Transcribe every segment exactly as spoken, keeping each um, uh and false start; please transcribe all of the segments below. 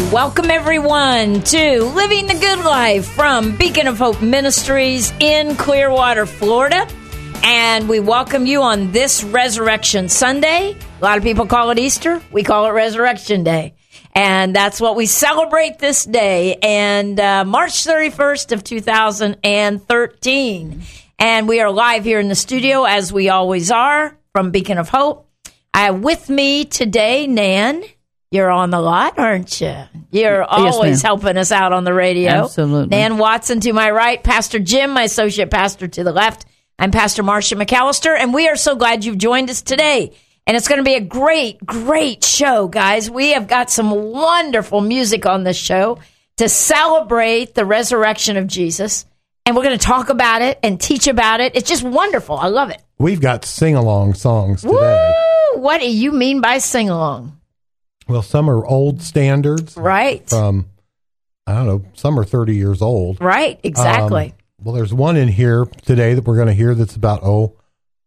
Welcome, everyone, to Living the Good Life from Beacon of Hope Ministries in Clearwater, Florida. And we welcome you on this Resurrection Sunday. A lot of people call it Easter. We call it Resurrection Day. And that's what we celebrate this day. And uh, March thirty-first of two thousand thirteen. And we are live here in the studio, as we always are, from Beacon of Hope. I have with me today, Nan. You're on the lot, aren't you? You're always yes, helping us out on the radio. Absolutely. Nan Watson to my right, Pastor Jim, my associate pastor, to the left. I'm Pastor Marcia McAllister, and we are so glad you've joined us today. And it's going to be a great, great show, guys. We have got some wonderful music on this show to celebrate the resurrection of Jesus. And we're going to talk about it and teach about it. It's just wonderful. I love it. We've got sing-along songs today. Woo! What do you mean by sing-along? Well, some are old standards. Right. From, I don't know, some are thirty years old. Right, exactly. Um, well, there's one in here today that we're going to hear that's about, oh,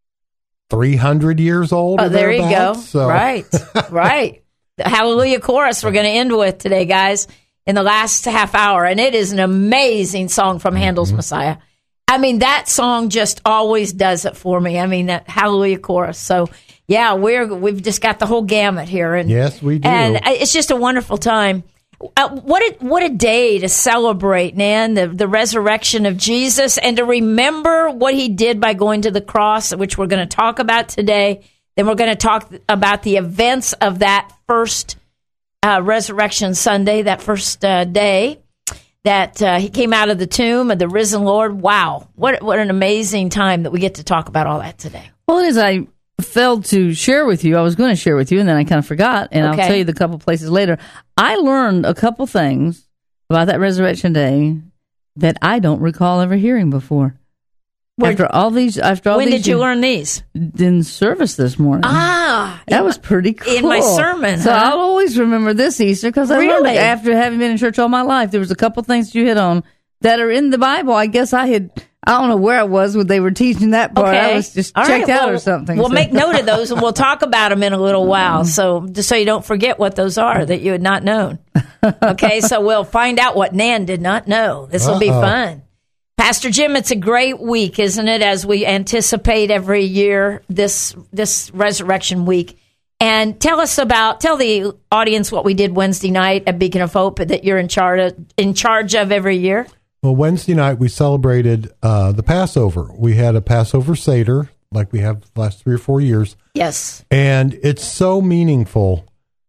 three hundred years old. Oh, there you go. So. Right, right. The Hallelujah Chorus we're going to end with today, guys, in the last half hour. And it is an amazing song from Handel's mm-hmm. Messiah. I mean, that song just always does it for me. I mean, that Hallelujah Chorus. So, yeah, we're, we've just got the whole gamut here. And, yes, we do. And it's just a wonderful time. Uh, what a, what a day to celebrate, Nan, the, the resurrection of Jesus, and to remember what he did by going to the cross, which we're going to talk about today. Then we're going to talk about the events of that first uh, Resurrection Sunday, that first uh, day that uh, he came out of the tomb of the risen Lord. Wow, what what an amazing time that we get to talk about all that today. Well, as I failed to share with you, I was going to share with you, and then I kind of forgot, and okay. I'll tell you the couple places later. I learned a couple things about that Resurrection Day that I don't recall ever hearing before. Where, after all these, after all when these, did you learn these? In service this morning. Ah, that was pretty cool. In my sermon, so huh? I'll always remember this Easter because I really? learned it after having been in church all my life. There was a couple things you hit on that are in the Bible. I guess I had. I don't know where I was when they were teaching that part. Okay. I was just all checked right. out well, or something. We'll so. make note of those, and we'll talk about them in a little while. So just so you don't forget what those are that you had not known. Okay, so we'll find out what Nan did not know. This will be fun. Pastor Jim, it's a great week, isn't it, as we anticipate every year this this Resurrection Week. And tell us about, tell the audience what we did Wednesday night at Beacon of Hope that you're in charge of, in charge of every year. Well, Wednesday night we celebrated uh, the Passover. We had a Passover Seder, like we have the last three or four years. Yes. And it's so meaningful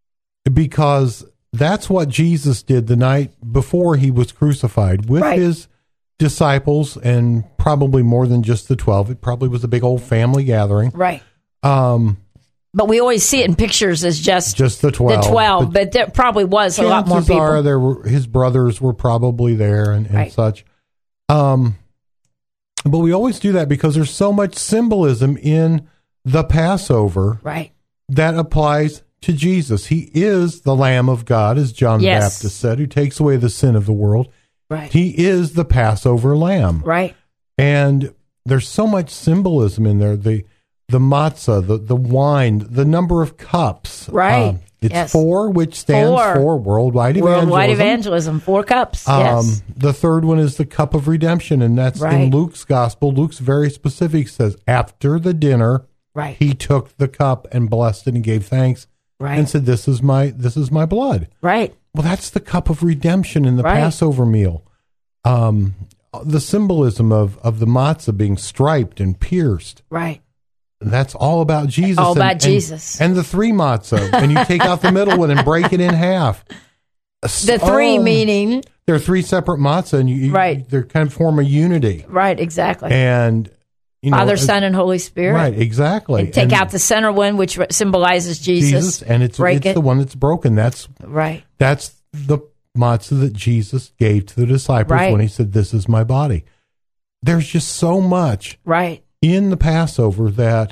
because that's what Jesus did the night before he was crucified with right. his disciples, and probably more than just the twelve. It probably was a big old family gathering. Right. Um, but we always see it in pictures as just, just the twelve. The twelve, but, but there probably was a lot more people. Are, there were, his brothers were probably there and, and right. such. Um, but we always do that because there's so much symbolism in the Passover right. that applies to Jesus. He is the Lamb of God, as John yes. the Baptist said, who takes away the sin of the world. Right. He is the Passover lamb. Right. And there's so much symbolism in there. The the matzah, the, the wine, the number of cups. Right. Um, it's yes. four, which stands four. for worldwide evangelism. Worldwide evangelism. Four cups. Um, yes. The third one is the cup of redemption, and that's right. in Luke's gospel. Luke's very specific, says, after the dinner, right. he took the cup and blessed it and gave thanks right. and said, This is my this is my blood. Right. Well, that's the cup of redemption in the right. Passover meal. Um, the symbolism of, of the matzah being striped and pierced. Right. That's all about Jesus. All and, about and, Jesus. And the three matzah. And you take out the middle one and break it in half. The three oh, meaning? They're three separate matzah, and you, you, right. they kind of form a unity. Right, exactly. And you know, Father, Son, and Holy Spirit. Right, exactly. And take and out the center one, which symbolizes Jesus. Jesus, and it's, it's it. the one that's broken. That's right. That's the matzah that Jesus gave to the disciples right. when he said, "This is my body." There's just so much right in the Passover that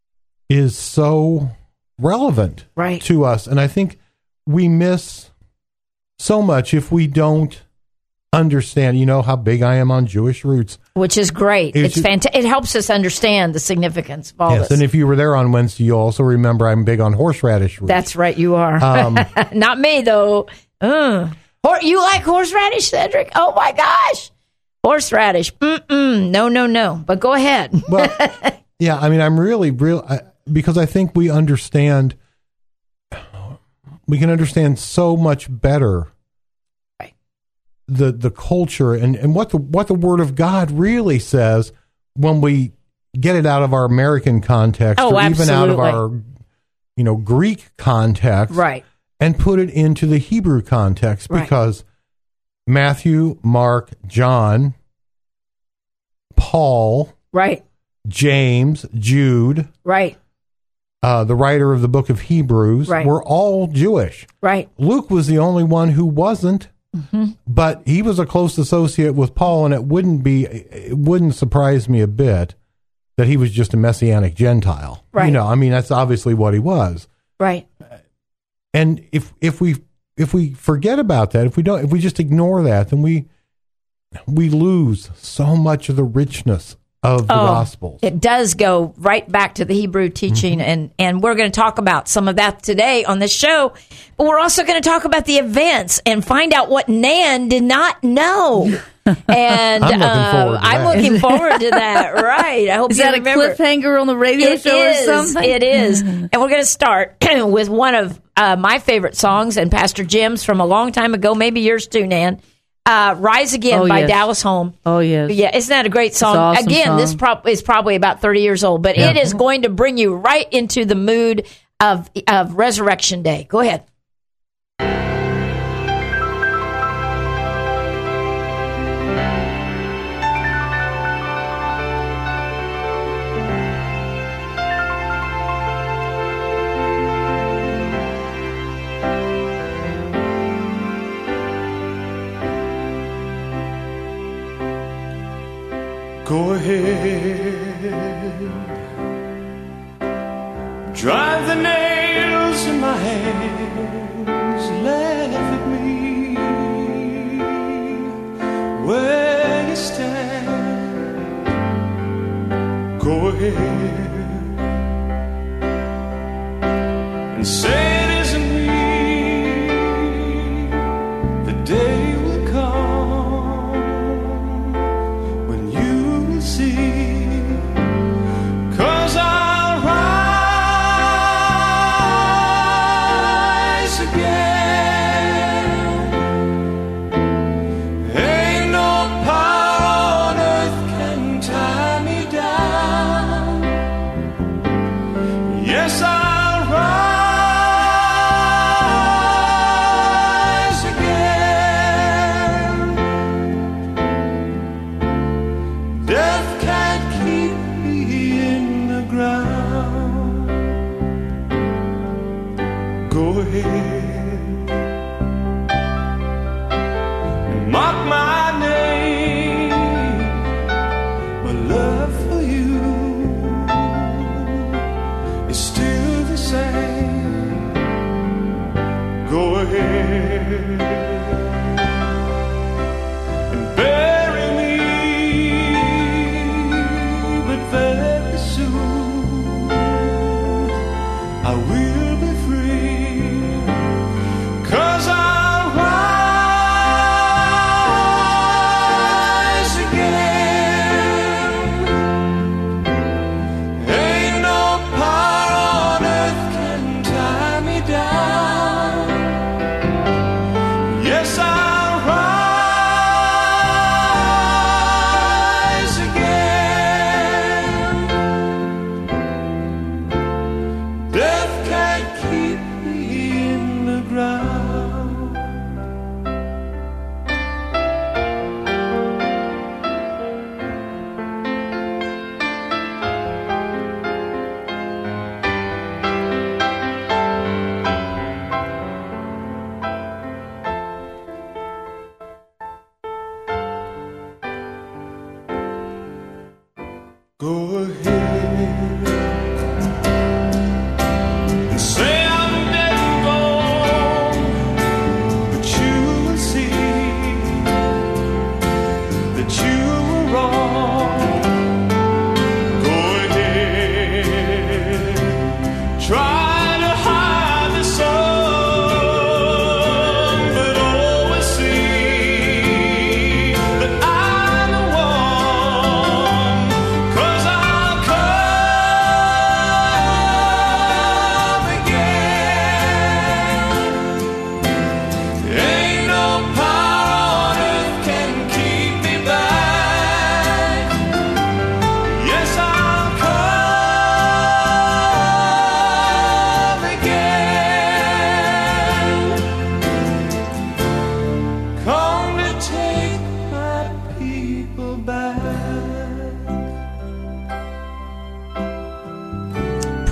is so relevant right. to us, and I think we miss so much if we don't understand. You know how big I am on Jewish roots, which is great. It's, it's fantastic. It helps us understand the significance of all yes, this. And if you were there on Wednesday, you'll also remember I'm big on horseradish roots. That's right, you are. Um, Not me, though. Uh, or you like horseradish, Cedric? Oh my gosh, horseradish. Mm-mm. No, no, no. But go ahead. Well, yeah. I mean, I'm really real I, because I think we understand. We can understand so much better right. the the culture and, and what the what the Word of God really says when we get it out of our American context, oh, or even out of absolutely. our you know Greek context, right. and put it into the Hebrew context, Right. because Matthew, Mark, John, Paul, Right. James, Jude, Right. uh, the writer of the book of Hebrews, Right. were all Jewish. Right. Luke was the only one who wasn't, Mm-hmm. but he was a close associate with Paul, and it wouldn't be, it wouldn't surprise me a bit that he was just a Messianic Gentile. Right. You know, I mean, that's obviously what he was. Right. And if if we if we forget about that, if we don't, if we just ignore that, then we we lose so much of the richness of the Oh, Gospels. It does go right back to the Hebrew teaching, Mm-hmm. and, and we're going to talk about some of that today on this show. But we're also going to talk about the events and find out what Nan did not know. And I'm looking uh, forward to I'm that. looking forward to that. Right. I hope Is you that remember. a cliffhanger on the radio It show is. or something? It is. And we're going to start with one of uh, my favorite songs and Pastor Jim's from a long time ago, maybe yours too, Nan. Uh, Rise Again Oh, by yes. Dallas Holm. Oh, yes. Yeah, isn't that a great song? awesome Again, song. this prob- is probably about thirty years old, but Yeah. it is going to bring you right into the mood of of Resurrection Day. Go ahead. Go ahead, drive the nails in my hands, laugh at me where you stand. Go ahead and say it isn't me. The day will come when you will see. 'Cause I'll rise again. Ain't no power on earth can tie me down. Yes, I'll rise again. Death can't keep me in the ground. Go ahead and mock my name. My love for you is still the same. Go ahead and bury me, but very soon I will be free. 'Cause I'll rise again. Ain't no power on earth can tie me down. Yes, I'll rise again. Death can't keep me in the ground.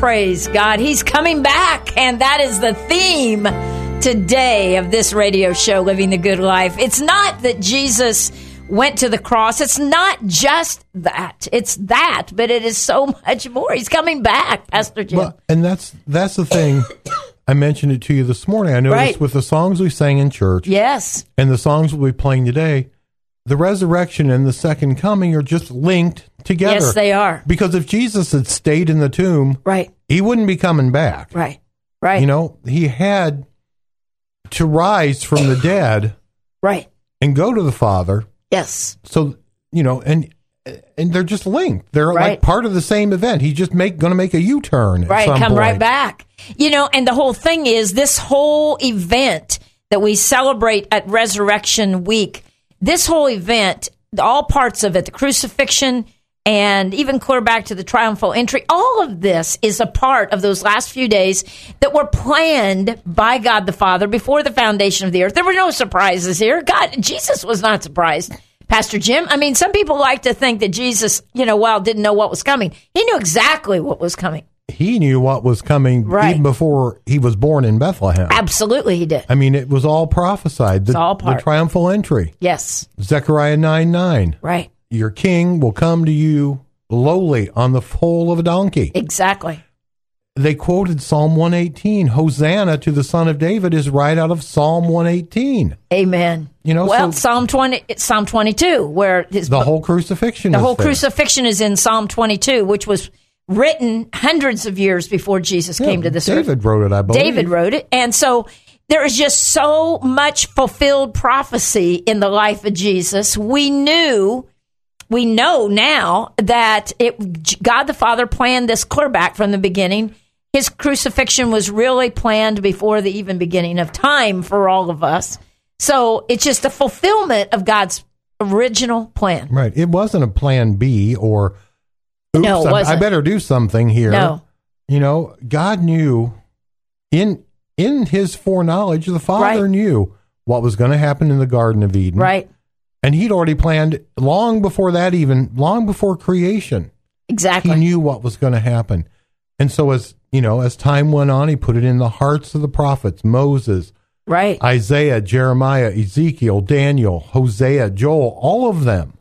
Praise God. He's coming back, and that is the theme today of this radio show, Living the Good Life. It's not that Jesus went to the cross. It's not just that. It's that, but it is so much more. He's coming back, Pastor Jim. Well, and that's that's the thing. I mentioned it to you this morning. I noticed Right. with the songs we sang in church Yes. and the songs we'll be playing today, the resurrection and the second coming are just linked together. Yes, they are. Because if Jesus had stayed in the tomb, Right. he wouldn't be coming back. Right. Right. You know, he had to rise from the dead Right. and go to the Father. Yes. So, you know, and and they're just linked. They're Right. like part of the same event. He's just make going to make a U-turn. Right. At some Come point. right back. You know, and the whole thing is this whole event that we celebrate at Resurrection Week, this whole event, all parts of it, the crucifixion, and even clear back to the triumphal entry, all of this is a part of those last few days that were planned by God the Father before the foundation of the earth. There were no surprises here. God, Jesus was not surprised. Pastor Jim, I mean, some people like to think that Jesus, you know, well, didn't know what was coming. He knew exactly what was coming. He knew what was coming Right. even before he was born in Bethlehem. Absolutely, he did. I mean, it was all prophesied. The, It's all part. the triumphal entry. Yes, Zechariah nine nine. right. Your king will come to you lowly on the foal of a donkey. Exactly. They quoted Psalm one eighteen. Hosanna to the Son of David is right out of Psalm one eighteen. Amen. You know, well, so- Psalm twenty, Psalm twenty-two, where his The whole crucifixion the is whole there. crucifixion is in Psalm twenty-two, which was written hundreds of years before Jesus Yeah, came to this earth. David wrote it, I believe. David wrote it, and so there is just so much fulfilled prophecy in the life of Jesus. We knew. We know now that it, God the Father planned this clear back from the beginning. His crucifixion was really planned before the even beginning of time for all of us. So it's just a fulfillment of God's original plan. Right. It wasn't a plan B or, oops, No, it I- wasn't. I better do something here. No. You know, God knew in in his foreknowledge, the Father Right. knew what was going to happen in the Garden of Eden. Right. And he'd already planned long before that, even long before creation. Exactly. He knew what was going to happen. And so as, you know, as time went on, he put it in the hearts of the prophets, Moses, Right. Isaiah, Jeremiah, Ezekiel, Daniel, Hosea, Joel, all of them.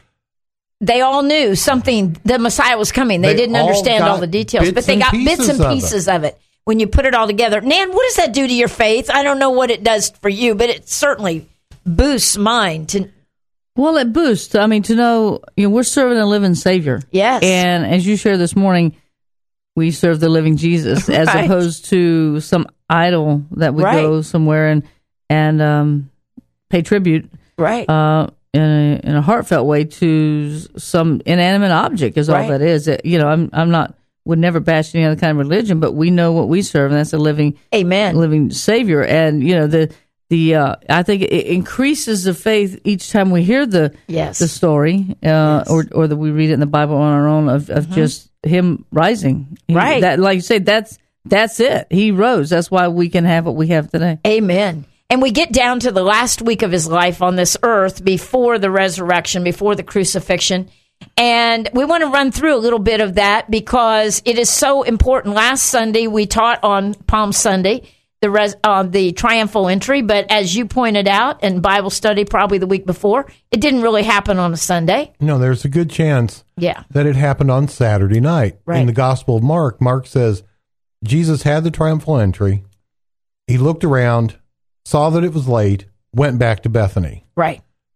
They all knew something, the Messiah was coming. They, They didn't all understand all got the details, bits but they and got bits pieces and of it. pieces of it. When you put it all together. Nan, what does that do to your faith? I don't know what it does for you, but it certainly boosts mine to Well, it boosts. I mean, to know, you know, we're serving a living Savior. Yes. And as you shared this morning, we serve the living Jesus as Right. opposed to some idol that we Right. go somewhere and and um, pay tribute right. uh, in, a, in a heartfelt way to some inanimate object is all Right. that is. It, you know, I'm I'm not would never bash any other kind of religion, but we know what we serve, and that's a living Amen. living Savior. And you know the the uh, I think it increases the faith each time we hear the Yes. the story, uh, Yes. or or that we read it in the Bible on our own of, of just him rising. He- Right. That, like you say, that's that's it. He rose. That's why we can have what we have today. Amen. And we get down to the last week of his life on this earth before the resurrection, before the crucifixion. And we want to run through a little bit of that because it is so important. Last Sunday, we taught on Palm Sunday, the res, uh, the triumphal entry. But as you pointed out in Bible study probably the week before, it didn't really happen on a Sunday. No, there's a good chance Yeah. that it happened on Saturday night. Right. In the Gospel of Mark, Mark says Jesus had the triumphal entry. He looked around, saw that it was late, went back to Bethany. Right.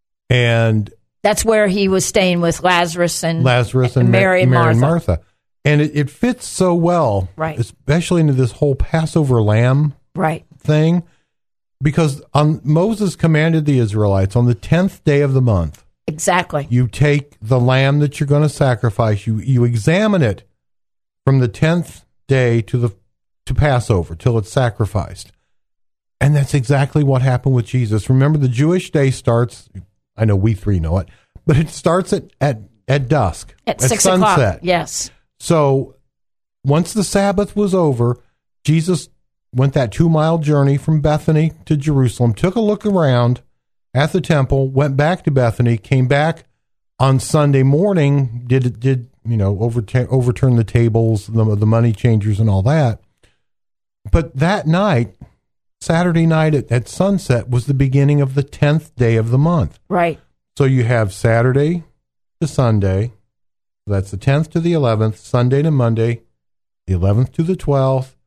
And That's where he was staying with Lazarus and Lazarus and Mary and Ma- Mary and Martha. Martha. And it, it fits so well, Right. especially into this whole Passover lamb Right. thing, because on, Moses commanded the Israelites on the tenth day of the month, Exactly. you take the lamb that you're going to sacrifice, you you examine it from the tenth day to the to Passover till it's sacrificed. And that's exactly what happened with Jesus. Remember, the Jewish day starts, I know we three know it, but it starts at, at, at dusk, At, six o'clock. sunset. Yes. So once the Sabbath was over, Jesus went that two-mile journey from Bethany to Jerusalem, took a look around at the temple, went back to Bethany, came back on Sunday morning, did did you know, overta- overturn the tables, the, the money changers and all that. But that night, Saturday night at, at sunset, was the beginning of the tenth day of the month. Right. So you have Saturday to Sunday. That's the tenth to the eleventh, Sunday to Monday, the eleventh to the twelfth,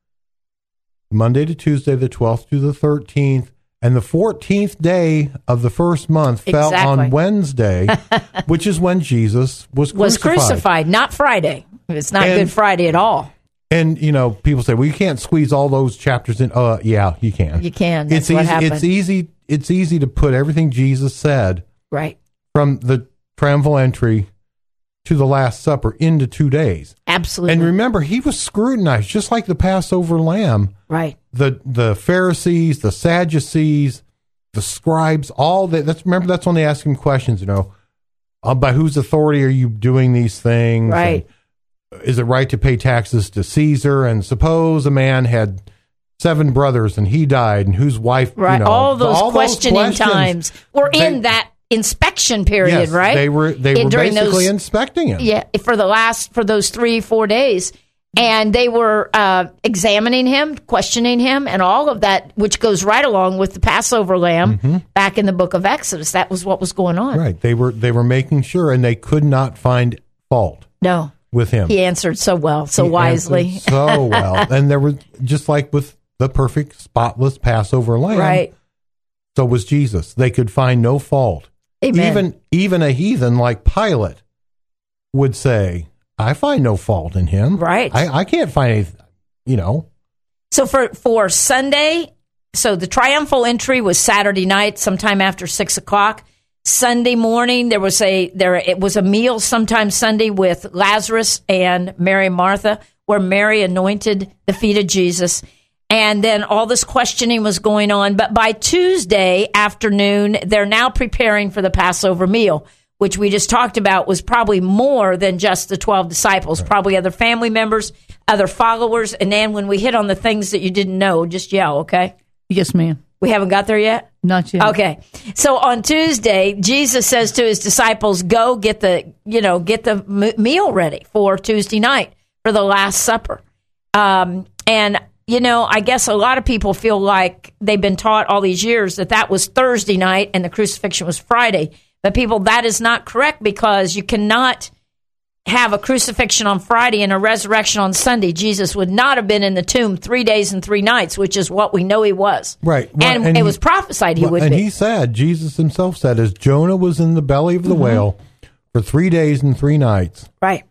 Monday to Tuesday, the twelfth to the thirteenth, and the fourteenth day of the first month fell Exactly. on Wednesday, which is when Jesus was Was crucified. crucified, not Friday. It's not And- Good Friday at all. And, you know, people say, well, you can't squeeze all those chapters in. Uh, yeah, you can. You can. That's It's what easy, happened. it's easy. It's easy to put everything Jesus said Right. from the triumphal entry to the Last Supper into two days. Absolutely. And remember, he was scrutinized, just like the Passover lamb. right. The the Pharisees, the Sadducees, the scribes, all that. That's remember that's when they ask him questions. You know, uh, by whose authority are you doing these things? Right. And is it right to pay taxes to Caesar? And suppose a man had seven brothers and he died, and whose wife? Right. You know, all those all questioning those questions, times were in they- that inspection period, yes, right? They were they In- were during basically those- inspecting him. Yeah, for the last for those three four days, and they were uh, examining him, questioning him, and all of that, which goes right along with the Passover lamb Mm-hmm. back in the book of Exodus. That was what was going on. Right. They were they were making sure, and they could not find fault No, with him. he answered so well, so He wisely. answered so well. And there was, just like with the perfect, spotless Passover lamb, Right. so was Jesus. They could find no fault. Amen. Even even a heathen like Pilate would say, I find no fault in him. Right. I, I can't find any, you know. So for for Sunday, so the triumphal entry was Saturday night, sometime after six o'clock. Sunday morning, there was a there it was a meal sometime Sunday with Lazarus and Mary and Martha, where Mary anointed the feet of Jesus. And then all this questioning was going on. But by Tuesday afternoon, they're now preparing for the Passover meal, which we just talked about was probably more than just the twelve disciples, probably other family members, other followers. And then when we hit on the things that you didn't know, just yell, okay? Yes, ma'am. We haven't got there yet? Not yet. Okay. So on Tuesday, Jesus says to his disciples, go get the, you know, get the m- meal ready for Tuesday night for the Last Supper. Um, and, you know, I guess a lot of people feel like they've been taught all these years that that was Thursday night and the crucifixion was Friday. But people, that is not correct, because you cannot have a crucifixion on Friday and a resurrection on Sunday. Jesus would not have been in the tomb three days and three nights, which is what we know he was. Right. Well, And, and it he- was prophesied he Well, would and be. he said, Jesus himself said, as Jonah was in the belly of the Mm-hmm. whale for three days and three nights, Right.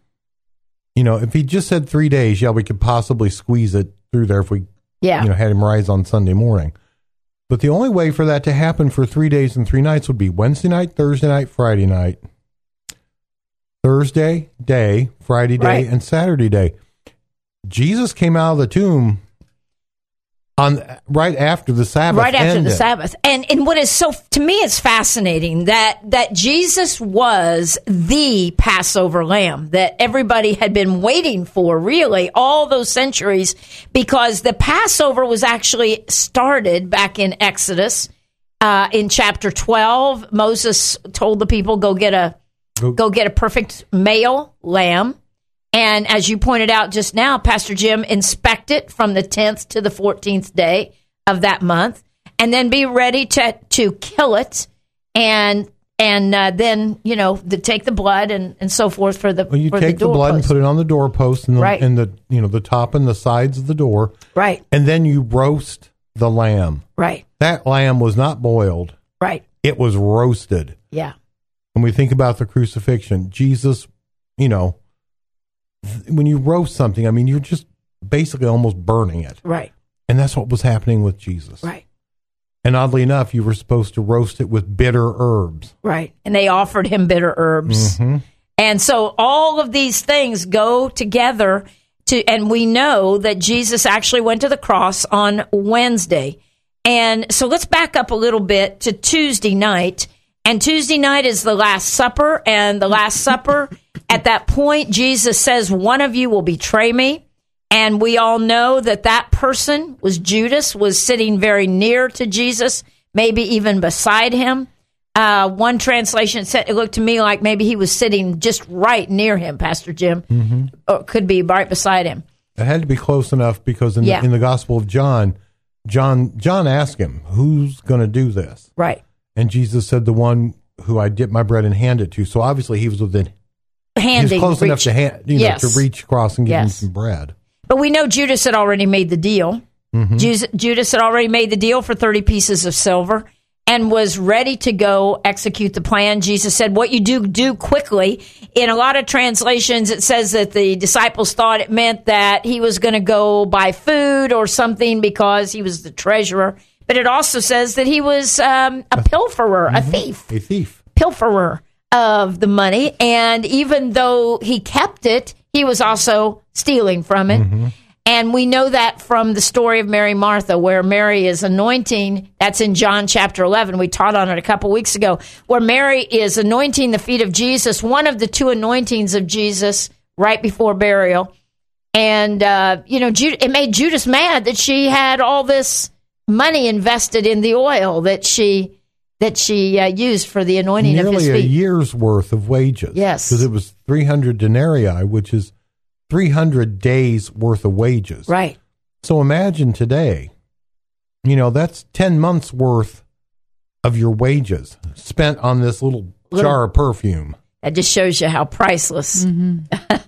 you know, if he just said three days, yeah, we could possibly squeeze it through there if we, Yeah. you know, had him rise on Sunday morning. But the only way for that to happen for three days and three nights would be Wednesday night, Thursday night, Friday night, Thursday day, Friday day, Right. and Saturday day. Jesus came out of the tomb on right after the Sabbath. right after the ended. Sabbath. And and what is so, to me, it's fascinating that that Jesus was the Passover lamb that everybody had been waiting for, really, all those centuries, because the Passover was actually started back in Exodus. Uh, in chapter twelve, Moses told the people, go get a Go- go get a perfect male lamb. And as you pointed out just now, Pastor Jim, inspect it from the tenth to the fourteenth day of that month, and then be ready to to kill it, and and uh, then you know the, take the blood and, and so forth for the Well, you for take the, the, blood and doorpost. put it on the doorpost and the, Right. and the you know the top and the sides of the door, Right, and then you roast the lamb. right, That lamb was not boiled; right. it was roasted. Yeah, When we think about the crucifixion, Jesus, you know, th- when you roast something, I mean, you're just basically almost burning it, right, and that's what was happening with Jesus. right, And oddly enough, you were supposed to roast it with bitter herbs. right. And they offered him bitter herbs. Mm-hmm. And so all of these things go together to, and we know that Jesus actually went to the cross on Wednesday. And so let's back up a little bit to Tuesday night. And Tuesday night is the Last Supper. And the Last Supper, at that point, Jesus says, one of you will betray me. And we all know that that person was Judas, was sitting very near to Jesus, maybe even beside him. Uh, one translation said it looked to me like maybe he was sitting just right near him, Pastor Jim, mm-hmm. or could be right beside him. It had to be close enough because in, yeah. the, in the Gospel of John, John John asked him, "Who's going to do this?" Right. And Jesus said, "The one who I dip my bread and hand it to." So obviously he was within, Handing, he was close reach. enough to hand, you yes. know, to reach across and give yes. him some bread. But we know Judas had already made the deal. Mm-hmm. Judas, Judas had already made the deal for thirty pieces of silver and was ready to go execute the plan. Jesus said, what you do, do quickly. In a lot of translations, it says that the disciples thought it meant that he was going to go buy food or something because he was the treasurer. But it also says that he was um, a pilferer, mm-hmm. a thief. A thief. Pilferer of the money. And even though he kept it, he was also stealing from it. Mm-hmm. And we know that from the story of Mary Martha, where Mary is anointing. That's in John chapter eleven. We taught on it a couple weeks ago, where Mary is anointing the feet of Jesus, one of the two anointings of Jesus right before burial. And, uh, you know, Jude, it made Judas mad that she had all this money invested in the oil that she that she uh, used for the anointing Nearly of his feet. Nearly a year's worth of wages. Yes. Because it was three hundred denarii, which is three hundred days worth of wages. Right. So imagine today, you know, that's ten months worth of your wages spent on this little, little jar of perfume. That just shows you how priceless. Mm-hmm.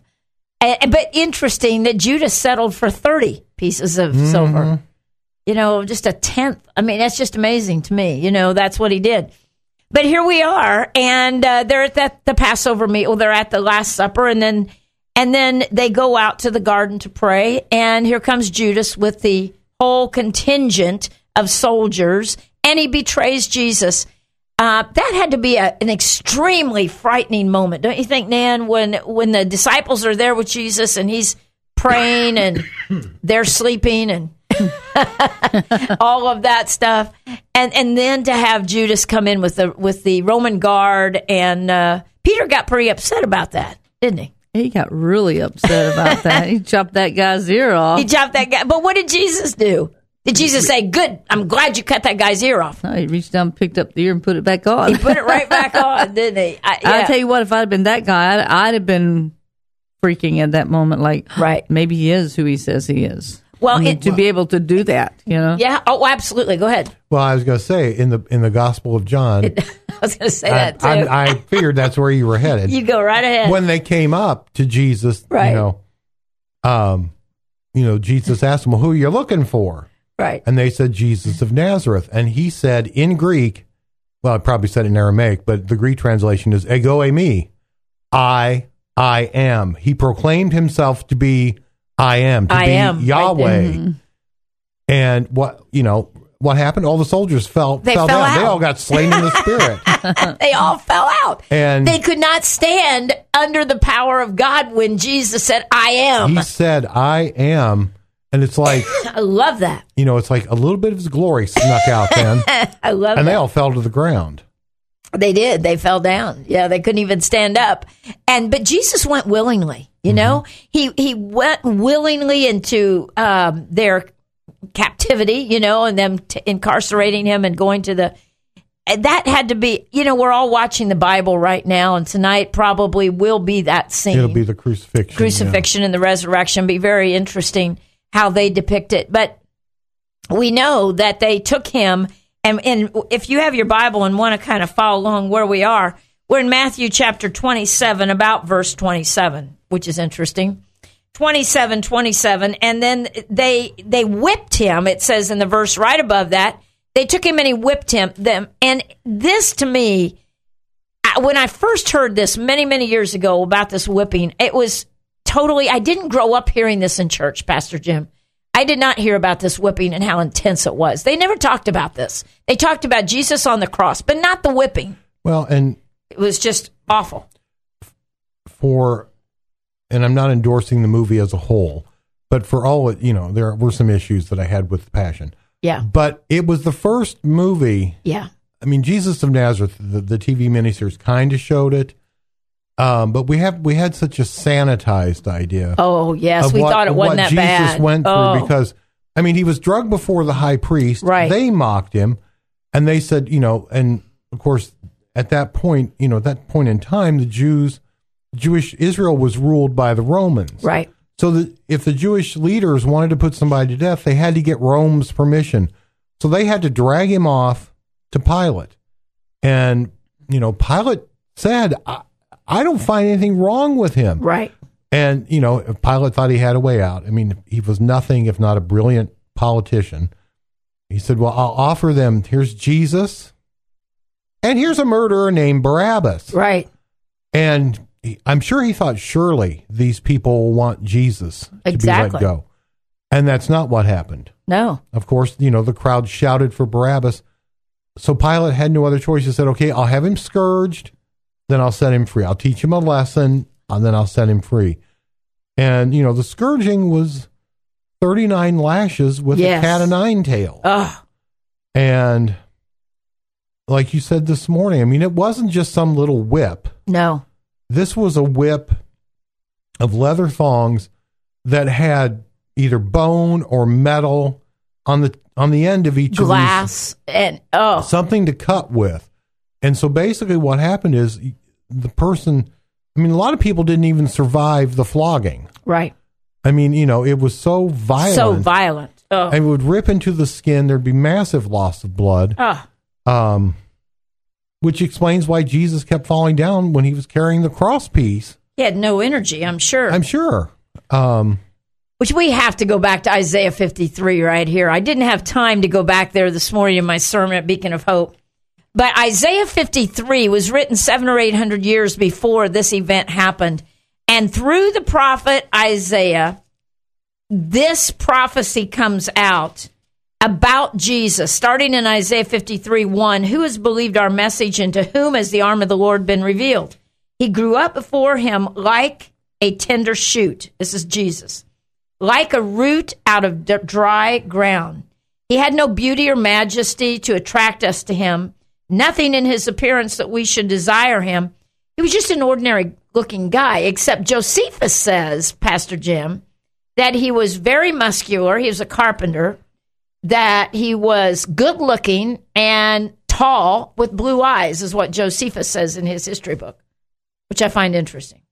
and, but interesting that Judas settled for thirty pieces of mm-hmm. silver. You know, just a tenth. I mean, that's just amazing to me. You know, that's what he did. But here we are, and uh, they're at that, the Passover meal. They're at the Last Supper, and then and then they go out to the garden to pray. And here comes Judas with the whole contingent of soldiers, and he betrays Jesus. Uh, that had to be a, an extremely frightening moment, don't you think, Nan? When when the disciples are there with Jesus, and he's praying, and they're sleeping, and all of that stuff, and and then to have Judas come in with the with the Roman guard, and uh, Peter got pretty upset about that, didn't he? He got really upset about that. He chopped that guy's ear off. He chopped that guy. But what did Jesus do? Did Jesus say, "Good, I'm glad you cut that guy's ear off"? No, he reached down, picked up the ear, and put it back on. He put it right back on, didn't he? I, yeah. I'll tell you what, if I'd have been that guy, I'd, I'd have been freaking at that moment, like, right. maybe he is who he says he is. Well, I mean, it, to be able to do that, you know? Yeah. Oh, absolutely. Go ahead. Well, I was going to say, in the in the Gospel of John, it, I was going to say I, that too. I, I figured that's where you were headed. You go right ahead. When they came up to Jesus, right. you know, um, you know, Jesus asked them, "Well, who are you looking for?" Right. And they said, "Jesus of Nazareth." And he said in Greek, well, I probably said it in Aramaic, but the Greek translation is ego eimi, I, I am. He proclaimed himself to be I am, to I be am, Yahweh. Right. Mm-hmm. And what, you know, what happened? All the soldiers fell, they fell, fell down. out. They all got slain in the spirit. They all fell out. And they could not stand under the power of God when Jesus said, I am. He said, I am. And it's like, I love that. You know, it's like a little bit of his glory snuck out then. I love and that. they all fell to the ground. They did. They fell down. Yeah, they couldn't even stand up. And but Jesus went willingly. You know, mm-hmm. he he went willingly into um, their captivity. You know, and them t- incarcerating him and going to the. That had to be. You know, we're all watching the Bible right now, and tonight probably will be that scene. It'll be the crucifixion. Crucifixion yeah. and the resurrection. Be very interesting how they depict it. But we know that they took him. And, and if you have your Bible and want to kind of follow along where we are, we're in Matthew chapter twenty-seven, about verse twenty-seven, which is interesting. twenty-seven, twenty-seven, and then they they whipped him. It says in the verse right above that, they took him and he whipped him. Them, and this to me, when I first heard this many many years ago about this whipping, it was totally. I didn't grow up hearing this in church, Pastor Jim. I did not hear about this whipping and how intense it was. They never talked about this. They talked about Jesus on the cross, but not the whipping. Well, and it was just awful. For, and I'm not endorsing the movie as a whole, but for all, you know, there were some issues that I had with The Passion. Yeah. But it was the first movie. Yeah. I mean, Jesus of Nazareth, the, the T V miniseries kind of showed it. Um, but we have we had such a sanitized idea. Oh yes, we what, thought it wasn't that Jesus bad. Jesus went through oh. because I mean he was drugged before the high priest. Right. They mocked him, and they said, you know, and of course at that point, you know, at that point in time, the Jews, Jewish Israel was ruled by the Romans. Right. So that if the Jewish leaders wanted to put somebody to death, they had to get Rome's permission. So they had to drag him off to Pilate. And, you know, Pilate said, I, I don't find anything wrong with him. Right. And, you know, Pilate thought he had a way out. I mean, he was nothing if not a brilliant politician. He said, well, I'll offer them, here's Jesus, and here's a murderer named Barabbas. Right. And he, I'm sure he thought, surely these people want Jesus to Exactly. be let go. And that's not what happened. No. Of course, you know, the crowd shouted for Barabbas. So Pilate had no other choice. He said, okay, I'll have him scourged, then I'll set him free. I'll teach him a lesson, and then I'll set him free. And, you know, the scourging was thirty-nine lashes with Yes. a cat o' nine tails. Ugh. And like you said this morning, I mean, it wasn't just some little whip. No. This was a whip of leather thongs that had either bone or metal on the on the end of each Glass of and oh these, something to cut with. And so basically what happened is the person, I mean, a lot of people didn't even survive the flogging. right. I mean, you know, it was so violent. So violent. Oh. It would rip into the skin. There'd be massive loss of blood. oh. Um, which explains why Jesus kept falling down when he was carrying the cross piece. He had no energy, I'm sure. I'm sure. Um, Which we have to go back to Isaiah fifty-three right here. I didn't have time to go back there this morning in my sermon at Beacon of Hope. But Isaiah fifty-three was written seven or eight hundred years before this event happened. And through the prophet Isaiah, this prophecy comes out about Jesus, starting in Isaiah fifty-three, one, who has believed our message and to whom has the arm of the Lord been revealed? He grew up before him like a tender shoot. This is Jesus. Like a root out of d- dry ground. He had no beauty or majesty to attract us to him, nothing in his appearance that we should desire him. He was just an ordinary looking guy, except Josephus says, Pastor Jim, that he was very muscular. He was a carpenter, that he was good looking and tall with blue eyes, is what Josephus says in his history book, which I find interesting.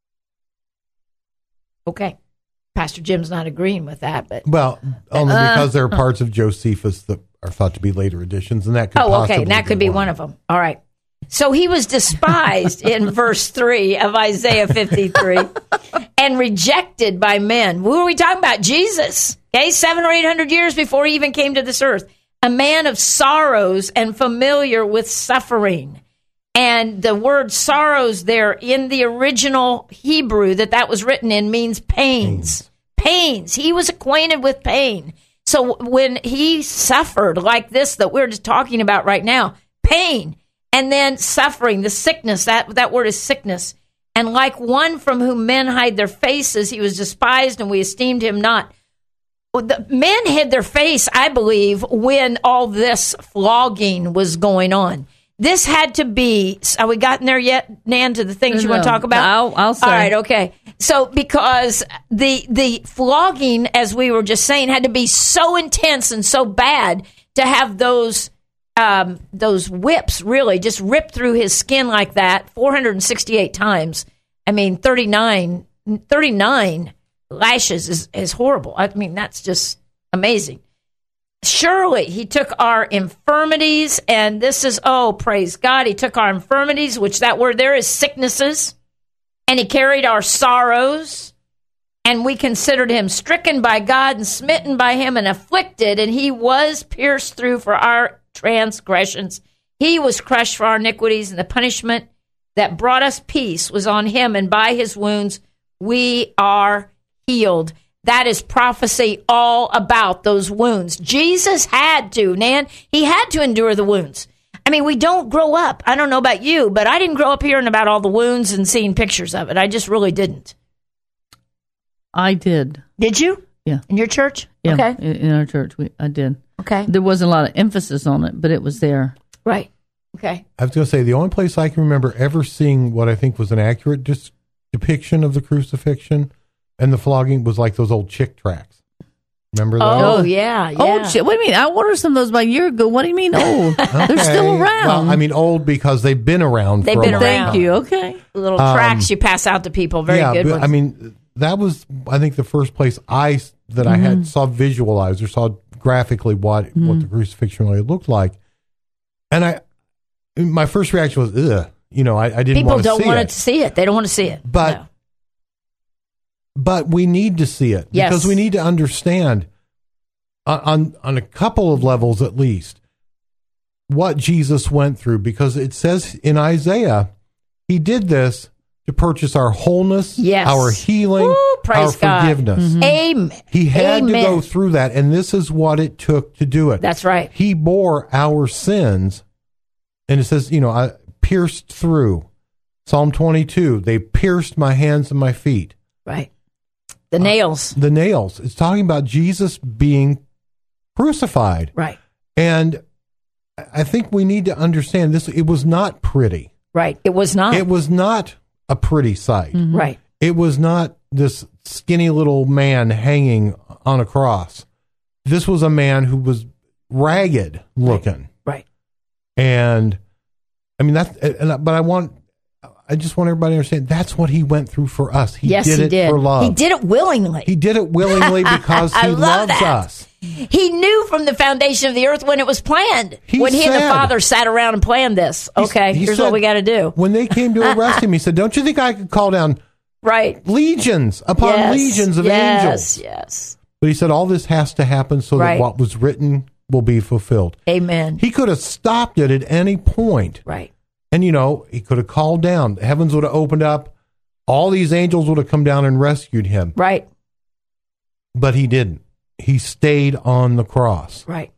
Okay. Pastor Jim's not agreeing with that, but well, only Uh, because there are parts of Josephus that are thought to be later editions, and that could oh, possibly okay, that could be one of them. All right. So he was despised in verse three of Isaiah fifty-three and rejected by men. Who are we talking about? Jesus. Okay, seven or eight hundred years before he even came to this earth. A man of sorrows and familiar with suffering. And the word sorrows there in the original Hebrew that that was written in means pains. Pains. He was acquainted with pain. So when he suffered like this that we're just talking about right now, pain, and then suffering, the sickness, that, that word is sickness. And like one from whom men hide their faces, he was despised and we esteemed him not. The men hid their face, I believe, when all this flogging was going on. This had to be, are we gotten there yet, Nan, to the things you No, want to talk about? I'll- I'll say. All right, okay. So because the the flogging, as we were just saying, had to be so intense and so bad to have those um, those whips really just rip through his skin like that four hundred sixty-eight times. I mean, thirty-nine, thirty-nine lashes is, is horrible. I mean, that's just amazing. Surely he took our infirmities, and this is, oh, praise God, he took our infirmities, which that word there is sicknesses, and he carried our sorrows, and we considered him stricken by God and smitten by him and afflicted, and he was pierced through for our transgressions. He was crushed for our iniquities, and the punishment that brought us peace was on him, and by his wounds we are healed. That is prophecy all about those wounds. Jesus had to, Nan, he had to endure the wounds. I mean, we don't grow up. I don't know about you, but I didn't grow up hearing about all the wounds and seeing pictures of it. I just really didn't. I did. Did you? Yeah. In your church? Yeah, Okay. in, in our church, we, I did. Okay. There wasn't a lot of emphasis on it, but it was there. Right. Okay. I was going to say, the only place I can remember ever seeing what I think was an accurate dis- depiction of the crucifixion and the flogging was like those old Chick tracts. Remember those? Oh, yeah, yeah. Old shit. What do you mean? I ordered some of those about a year ago. What do you mean old? They're still Okay. around. Well, I mean old because they've been around They've for been a while. around. Thank you. Okay. Little tracks you pass out to people. Very yeah, good but, ones. I mean, that was, I think, the first place I that I Mm-hmm. had saw visualized or saw graphically what Mm-hmm. what the crucifixion really looked like, and I, my first reaction was, ugh, you know, I, I didn't people want to don't see want it. to see it. They don't want to see it. But- No. But we need to see it Yes. because we need to understand on, on on a couple of levels at least what Jesus went through, because it says in Isaiah he did this to purchase our wholeness, Yes. our healing, Woo, praise our God. forgiveness. Amen. He had Amen. to go through that, and this is what it took to do it. That's right. He bore our sins, and it says, you know, I pierced through. Psalm twenty-two, they pierced my hands and my feet. Right. The nails. The nails. It's talking about Jesus being crucified. Right. And I think we need to understand this. It was not pretty. Right. It was not. It was not a pretty sight. Right. It was not this skinny little man hanging on a cross. This was a man who was ragged looking. Right. And I mean, that's, and, I- but I want, I just want everybody to understand that's what he went through for us. He Yes, did he it did. for love. He did it willingly. He did it willingly because I he love loves that. us. He knew from the foundation of the earth when it was planned. He when he and the said- Father sat around and planned this. He- Okay, he here's said- what we got to do. When they came to arrest him, he said, "Don't you think I could call down Right. legions upon Yes. legions of yes, angels?" Yes. But he said, all this has to happen so Right. that what was written will be fulfilled. Amen. He could have stopped it at any point. Right. And, you know, he could have called down. The heavens would have opened up. All these angels would have come down and rescued him. Right. But he didn't. He stayed on the cross. Right.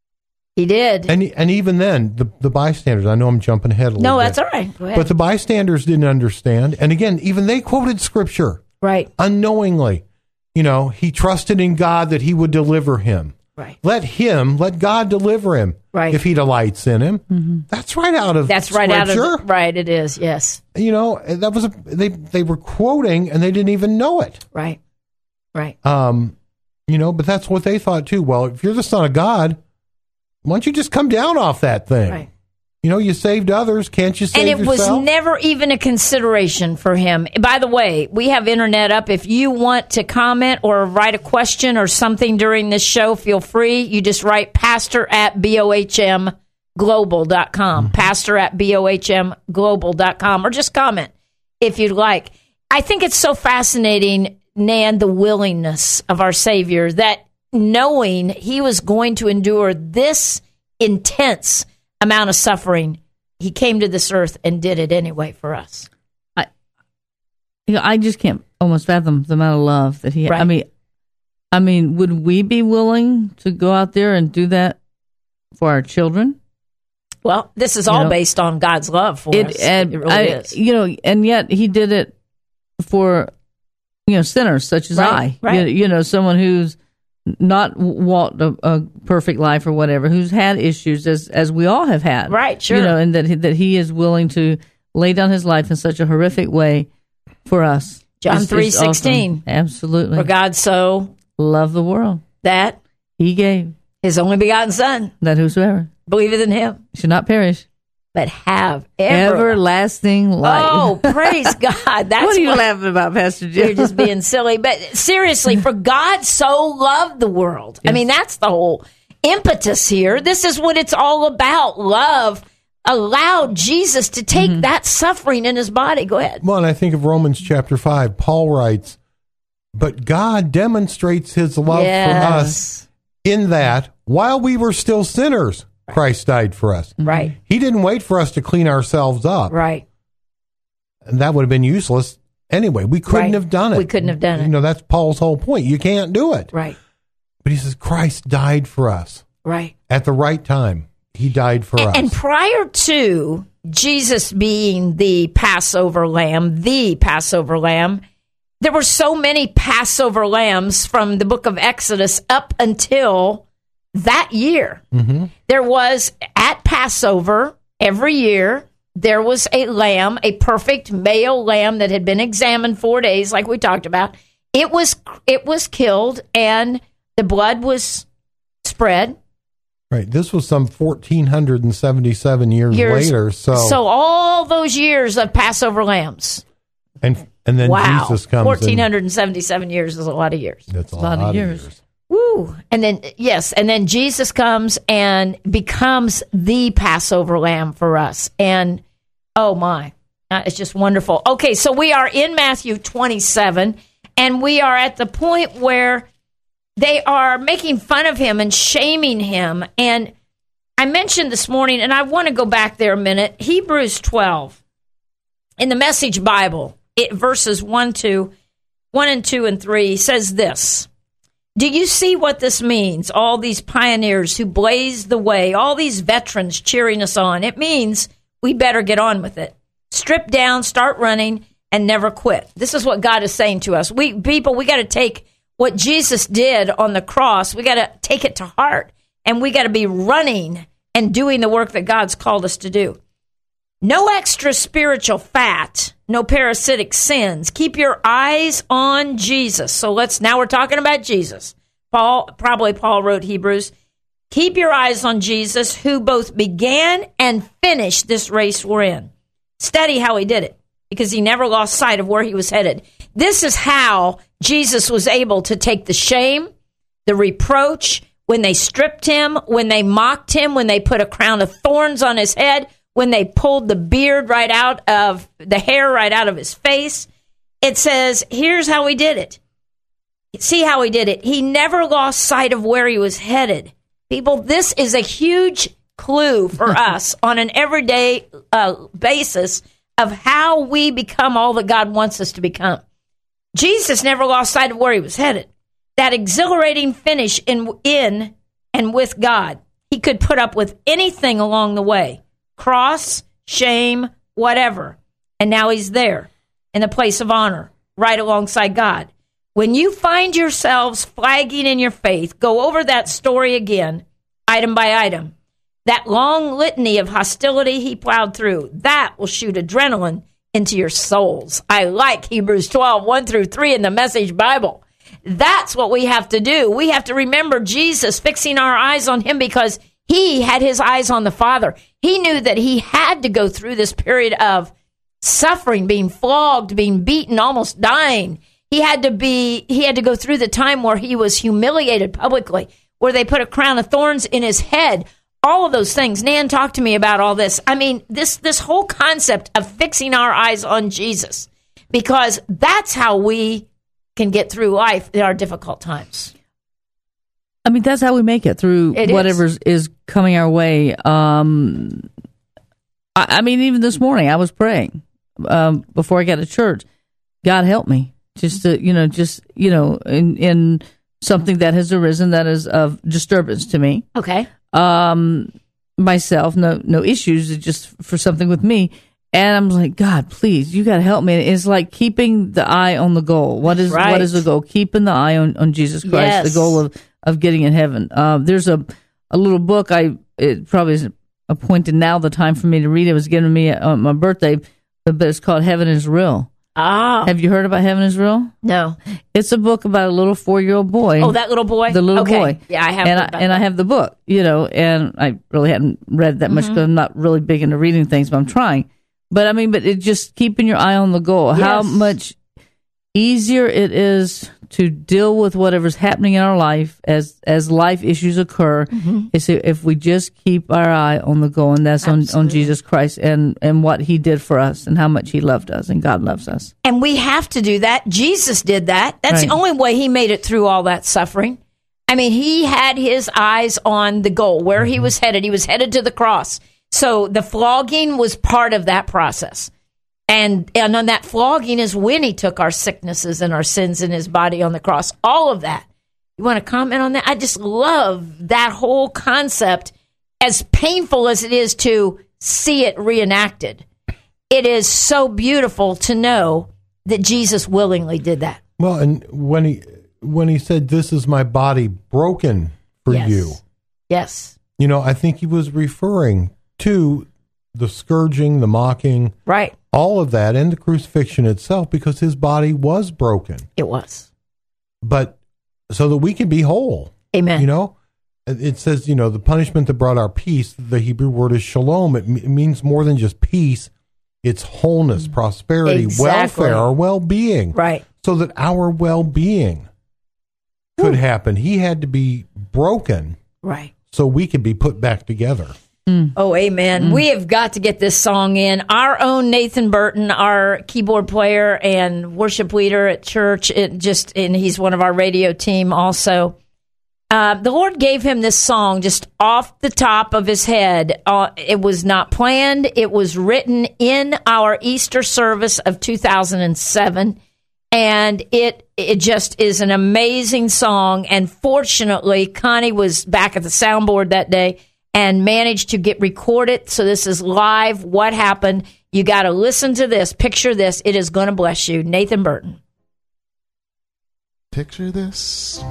He did. And and even then, the, the bystanders, I know I'm jumping ahead a little no, bit. that's all right. Go ahead. But the bystanders didn't understand. And again, even they quoted scripture right. unknowingly. You know, he trusted in God that he would deliver him. Right. Let him, let God deliver him. Right. If he delights in him. Mm-hmm. That's right out of That's right scripture. out of right. It is. Yes. You know, that was a they they were quoting and they didn't even know it. Right. Right. Um, you know, but that's what they thought too. Well, if you're the Son of God, why don't you just come down off that thing? Right. You know, you saved others. Can't you save And it yourself? was never even a consideration for him. By the way, we have internet up. If you want to comment or write a question or something during this show, feel free. You just write pastor at B O H M global dot com. Mm-hmm. Pastor at B O H M global dot com. Or just comment if you'd like. I think it's so fascinating, Nan, the willingness of our Savior, that knowing he was going to endure this intense amount of suffering, he came to this earth and did it anyway for us. I, you know, I just can't almost fathom the amount of love that he. Right. I mean, I mean, would we be willing to go out there and do that for our children? Well, this is all You know, based on God's love for It, us. and it really I, is. you know, and yet he did it for, you know, sinners such as Right, I. right. You, you know, someone who's not walked a, a perfect life or whatever, who's had issues as as we all have had. Right, sure. You know, and that he, that he is willing to lay down his life in such a horrific way for us. John It's- three it's awesome. sixteen. Absolutely. For God so Love the world. that He gave his only begotten Son that whosoever believeth in him, should not perish, but have ever. everlasting life. Oh, praise God. That's what are you what- laughing about, Pastor Jim? You're just being silly. But seriously, for God so loved the world. I mean, that's the whole impetus here. This is what it's all about. Love allowed Jesus to take Mm-hmm. that suffering in his body. Go ahead. Well, and I think of Romans chapter five. Paul writes, "But God demonstrates his love for us in that while we were still sinners, Christ died for us." Right, He didn't wait for us to clean ourselves up. right. And that would have been useless anyway. We couldn't Right. have done it. We couldn't have done it. You know, that's Paul's whole point. You can't do it. Right, But he says Christ died for us right. at the right time. He died for us. And prior to Jesus being the Passover lamb, the Passover lamb, there were so many Passover lambs from the book of Exodus up until that year. Mm-hmm. There was at Passover every year, there was a lamb, a perfect male lamb that had been examined four days, like we talked about. It was it was killed and The blood was spread. Right. This was some fourteen seventy-seven years, years later. So, so all those years of Passover lambs. and and then Wow. Jesus comes. fourteen seventy-seven years is a lot of years. And that's a, a lot lot, of of years. years. Woo. And then, yes, and then Jesus comes and becomes the Passover lamb for us. And, oh my, uh, it's just wonderful. Okay, so we are in Matthew twenty-seven, and we are at the point where they are making fun of him and shaming him. And I mentioned this morning, and I want to go back there a minute, Hebrews twelve, in the Message Bible, it, verses one, two, one and two and three, says this. Do you see what this means? All these pioneers who blazed the way, all these veterans cheering us on. It means we better get on with it. Strip down, start running, and never quit. This is what God is saying to us. We people, we got to take what Jesus did on the cross. We got to take it to heart, and we got to be running and doing the work that God's called us to do. No extra spiritual fat, no parasitic sins. Keep your eyes on Jesus. So let's, now we're talking about Jesus. Paul, probably Paul wrote Hebrews. Keep your eyes on Jesus, who both began and finished this race we're in. Study how he did it, because he never lost sight of where he was headed. This is how Jesus was able to take the shame, the reproach, when they stripped him, when they mocked him, when they put a crown of thorns on his head, when they pulled the beard right out of the hair right out of his face. It says, here's how he did it. See how he did it. He never lost sight of where he was headed. People, this is a huge clue for us on an everyday uh, basis of how we become all that God wants us to become. Jesus never lost sight of where he was headed. That exhilarating finish in, in and with God. He could put up with anything along the way. Cross, shame, whatever. And now he's there in the place of honor, right alongside God. When you find yourselves flagging in your faith, go over that story again, item by item. That long litany of hostility he plowed through, that will shoot adrenaline into your souls. I like Hebrews twelve, one through three in the Message Bible. That's what we have to do. We have to remember Jesus, fixing our eyes on him, because he had his eyes on the Father. He knew that he had to go through this period of suffering, being flogged, being beaten, almost dying. He had to be, he had to go through the time where he was humiliated publicly, where they put a crown of thorns in his head. All of those things. Nan talked to me about all this. I mean, this, this whole concept of fixing our eyes on Jesus, because that's how we can get through life in our difficult times. I mean, that's how we make it through It whatever is. is coming our way. Um, I, I mean, even this morning, I was praying um, before I got to church. God help me, just to, you know, just, you know, in, in something that has arisen that is of disturbance to me. Okay. Um, myself, no, no issues, it's just for something with me. And I'm like, God, please, you got to help me. It's like keeping the eye on the goal. What is Right. what is the goal? Keeping the eye on, on Jesus Christ, Yes. the goal of, of getting in heaven. Uh, there's a, a little book. I it probably isn't appointed now the time for me to read. It was given to me on my birthday, but it's called Heaven is Real. Ah, Have you heard about Heaven is Real? no. It's a book about a little four year old boy. Oh, that little boy? The little Okay. boy. Yeah, I have. And heard I, about and I that. have the book, you know, and I really hadn't read that much because I'm not really big into reading things, but I'm trying. But I mean, but it just keeping your eye on the goal. How Yes. much easier it is to deal with whatever's happening in our life as as life issues occur is if we just keep our eye on the goal, and that's on, on Absolutely. Jesus Christ and, and what he did for us and how much he loved us and God loves us. And we have to do that. Jesus did that. That's Right. the only way he made it through all that suffering. I mean, he had his eyes on the goal, where he was headed. He was headed to the cross. So the flogging was part of that process. And, and on that flogging is when he took our sicknesses and our sins in his body on the cross. All of that. You want to comment on that? I just love that whole concept, as painful as it is to see it reenacted. It is so beautiful to know that Jesus willingly did that. Well, and when he when he said, "This is my body broken for Yes. you," Yes. you know, I think he was referring to the scourging, the mocking, Right. all of that, and the crucifixion itself, because his body was broken. It was. But so that we can be whole. Amen. You know, it says, you know, the punishment that brought our peace, the Hebrew word is shalom. It, it means more than just peace. It's wholeness, prosperity, Exactly. welfare, or well-being. Right. So that our well-being could happen. He had to be broken Right. so we could be put back together. Oh, amen. We have got to get this song in. Our own Nathan Burton, our keyboard player and worship leader at church, it just and he's one of our radio team also. Uh, the Lord gave him this song just off the top of his head. Uh, it was not planned. It was written in our Easter service of two thousand seven. And it it just is an amazing song. And fortunately, Connie was back at the soundboard that day and managed to get recorded. So this is live. What happened? You got to listen to this. Picture this. It is going to bless you. Nathan Burton. Picture this.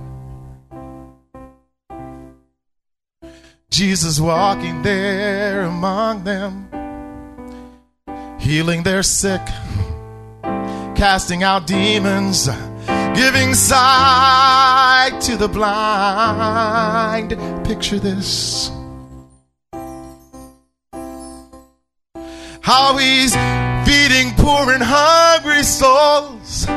Jesus walking there among them, healing their sick, casting out demons, giving sight to the blind. Picture this. How he's feeding poor and hungry souls,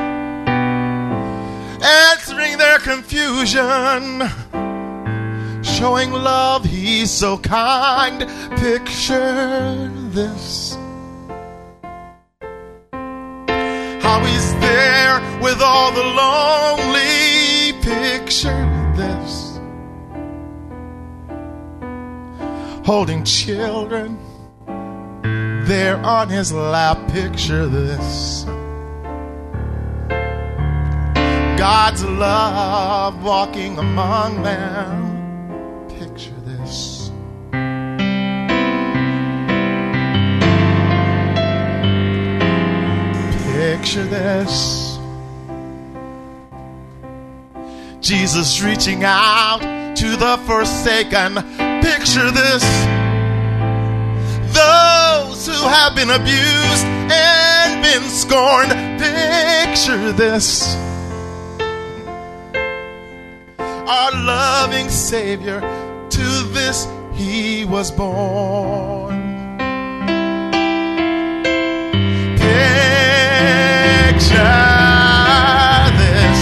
answering their confusion, showing love, he's so kind. Picture this. How he's there with all the lonely. Picture this. Holding children there on his lap. Picture this. God's love walking among them. Picture this. Picture this. Jesus reaching out to the forsaken. Picture this. Those who have been abused and been scorned. Picture this. Our loving Savior, to this he was born. Picture this.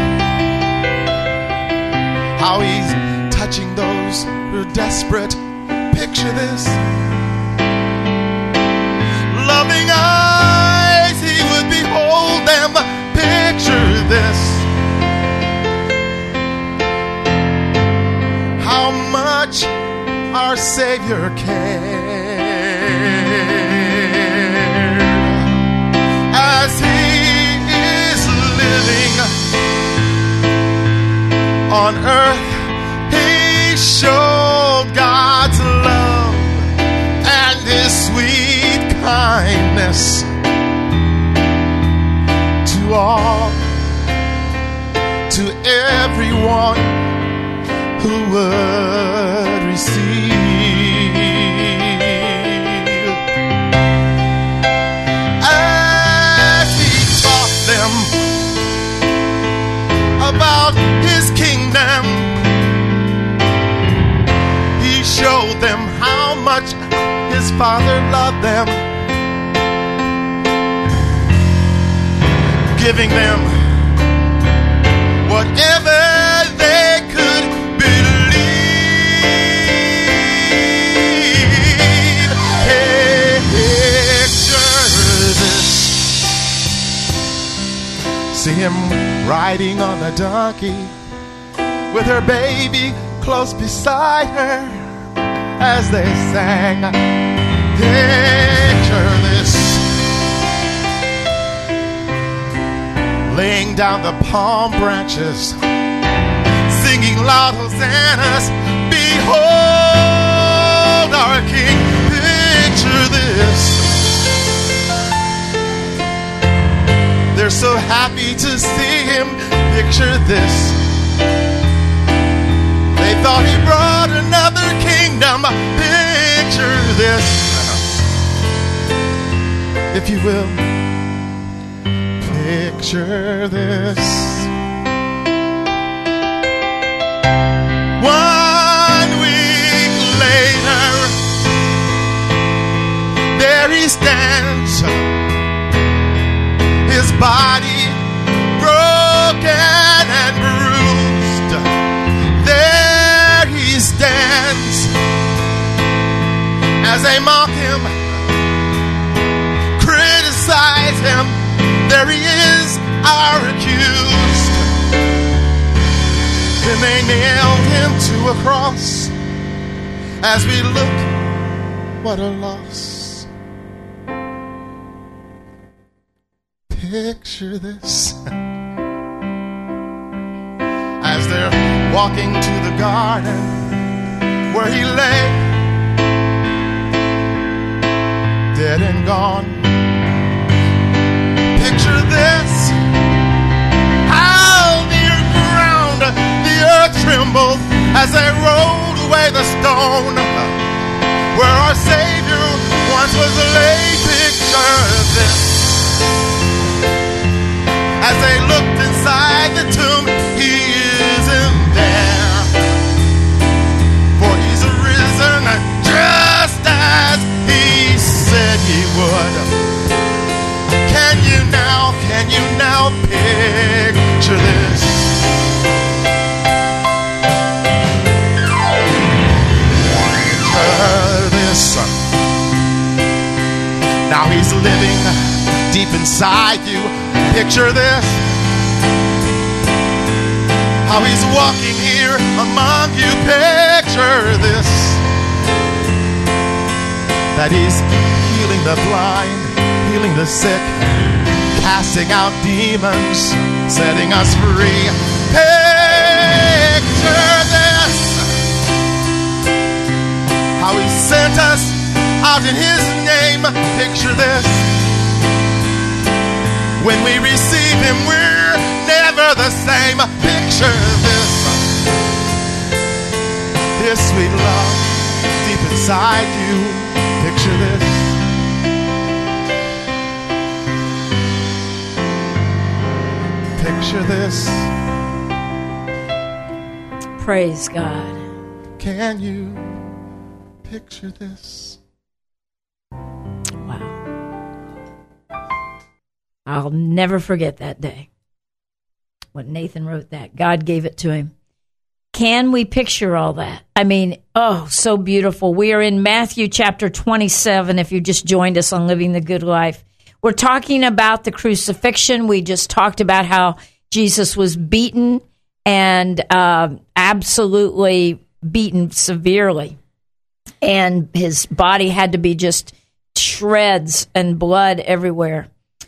How he's touching those who are desperate. Picture this. Loving eyes, he would behold them. Picture this. How much our Savior cared as he is living on earth. He showed God's love and his sweet kindness to all, to everyone who would receive. As he taught them about his kingdom, he showed them how much his Father loved them, giving them whatever they could see him riding on a donkey with her baby close beside her as they sang. Picture this. Laying down the palm branches, singing loud hosannas. Behold our King. Picture this. They're so happy to see him. Picture this. They thought he brought another kingdom. Picture this. If you will, picture this. there he stands, his body broken and bruised. There he stands as they mock him, criticize him. There he is, our accused. Then they nailed him to a cross. As we look, what a loss. Picture this. As they're walking to the garden where he lay, dead and gone. Picture this. How near ground the earth trembled as they rolled away the stone where our Savior once was laid. Picture this. As they looked inside the tomb, he isn't there, for he's arisen just as he said he would. Can you now, can you now picture this? Picture this. Now he's living deep inside you. Picture this. How he's walking here among you. Picture this. That he's healing the blind, healing the sick, casting out demons, setting us free. Picture this. How he sent us out in his name. Picture this. When we receive him, we're never the same. Picture this. His sweet love deep inside you. Picture this. Picture this. Praise God. Can you picture this? Wow. I'll never forget that day when Nathan wrote that. God gave it to him. Can we picture all that? I mean, oh, so beautiful. We are in Matthew chapter twenty-seven, if you just joined us on Living the Good Life. We're talking about the crucifixion. We just talked about how Jesus was beaten and uh, absolutely beaten severely. And his body had to be just shreds and blood everywhere.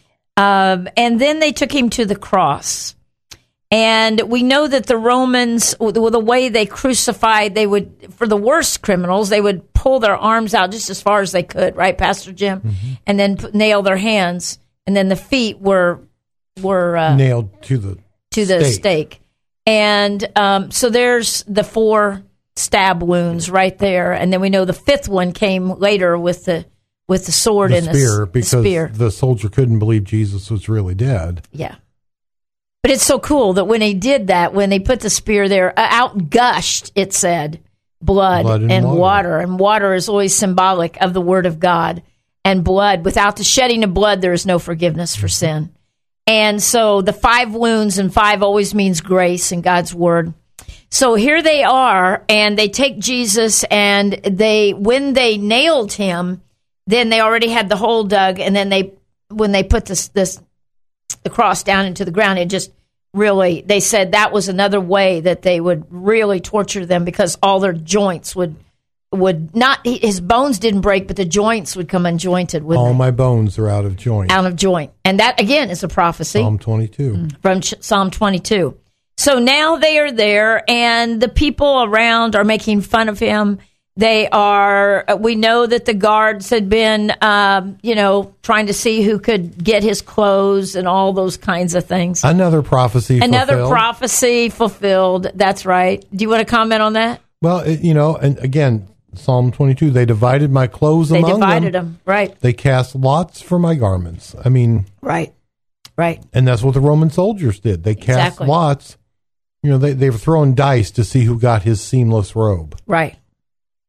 Um, and then they took him to the cross. And we know that the Romans, with the way they crucified, they would, for the worst criminals, they would pull their arms out just as far as they could, right, Pastor Jim? Mm-hmm. And then put, nail their hands. And then the feet were were uh, nailed to the to the stake. stake. And um, so there's the four stab wounds right there. And then we know the fifth one came later with the with the sword the and spear, the, because the spear. The soldier couldn't believe Jesus was really dead. Yeah. But it's so cool that when he did that, when they put the spear there, uh, out gushed, it said, blood, blood and, and water. water. And water is always symbolic of the Word of God. And blood, without the shedding of blood, there is no forgiveness for sin. And so the five wounds, and five always means grace in God's Word. So here they are, and they take Jesus, and they, when they nailed him, then they already had the hole dug, and then they, when they put this, this, the cross down into the ground, it just really, they said that was another way that they would really torture them, because all their joints would would not, his bones didn't break, but the joints would come unjointed. All they? my bones are out of joint. Out of joint. And that, again, is a prophecy. Psalm twenty-two. From Psalm twenty-two. So now they are there, and the people around are making fun of him. They are, we know that the guards had been, um, you know, trying to see who could get his clothes and all those kinds of things. Another prophecy Another fulfilled. prophecy fulfilled. That's right. Do you want to comment on that? Well, it, you know, and again, Psalm twenty-two, they divided my clothes they among them. They divided them, right. They cast lots for my garments. I mean. Right, right. And that's what the Roman soldiers did. They cast exactly. lots. You know, they, they were throwing dice to see who got his seamless robe. Right.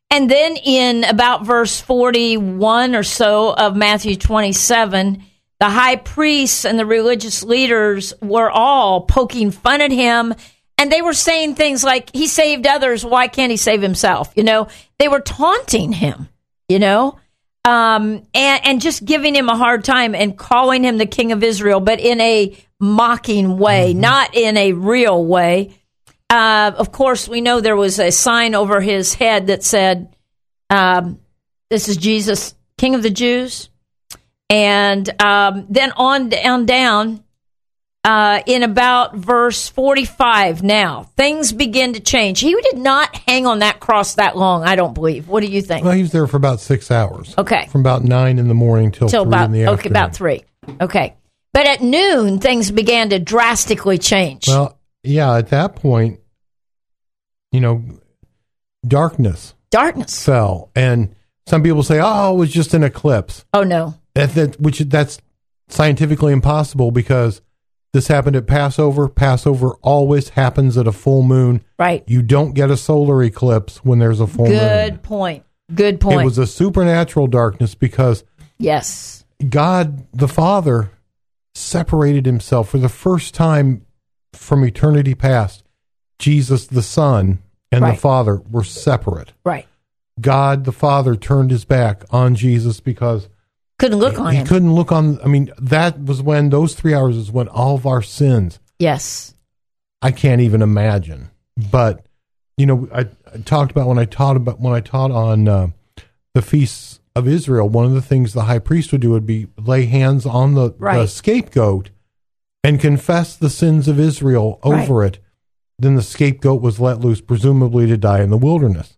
And then in about verse forty-one or so of Matthew twenty-seven, the high priests and the religious leaders were all poking fun at him. And they were saying things like, he saved others, why can't he save himself? You know, they were taunting him, you know, um, and, and just giving him a hard time and calling him the King of Israel, but in a mocking way, mm-hmm. not in a real way. Uh, of course, we know there was a sign over his head that said, um, this is Jesus, King of the Jews. And um, then on down, down, Uh, in about verse forty-five now, things begin to change. He did not hang on that cross that long, I don't believe. What do you think? Well, he was there for about six hours. Okay. From about nine in the morning till, till three about, in the afternoon. Okay, about three. Okay. But at noon, things began to drastically change. Well, yeah, at that point, you know, darkness. Darkness. Fell. And some people say, oh, it was just an eclipse. Oh, no. That, that, which that's scientifically impossible because this happened at Passover. Passover always happens at a full moon. Right. You don't get a solar eclipse when there's a full Good moon. Good point. Good point. It was a supernatural darkness because yes, God the Father separated himself for the first time from eternity past. Jesus the Son and right. the Father were separate. Right. God the Father turned his back on Jesus because couldn't look on he him. He couldn't look on. I mean, that was when those three hours is when all of our sins. Yes. I can't even imagine. But you know, I, I talked about when I taught about when I taught on uh, the feasts of Israel. One of the things the high priest would do would be lay hands on the, right. the scapegoat and confess the sins of Israel over right. it. Then the scapegoat was let loose, presumably to die in the wilderness.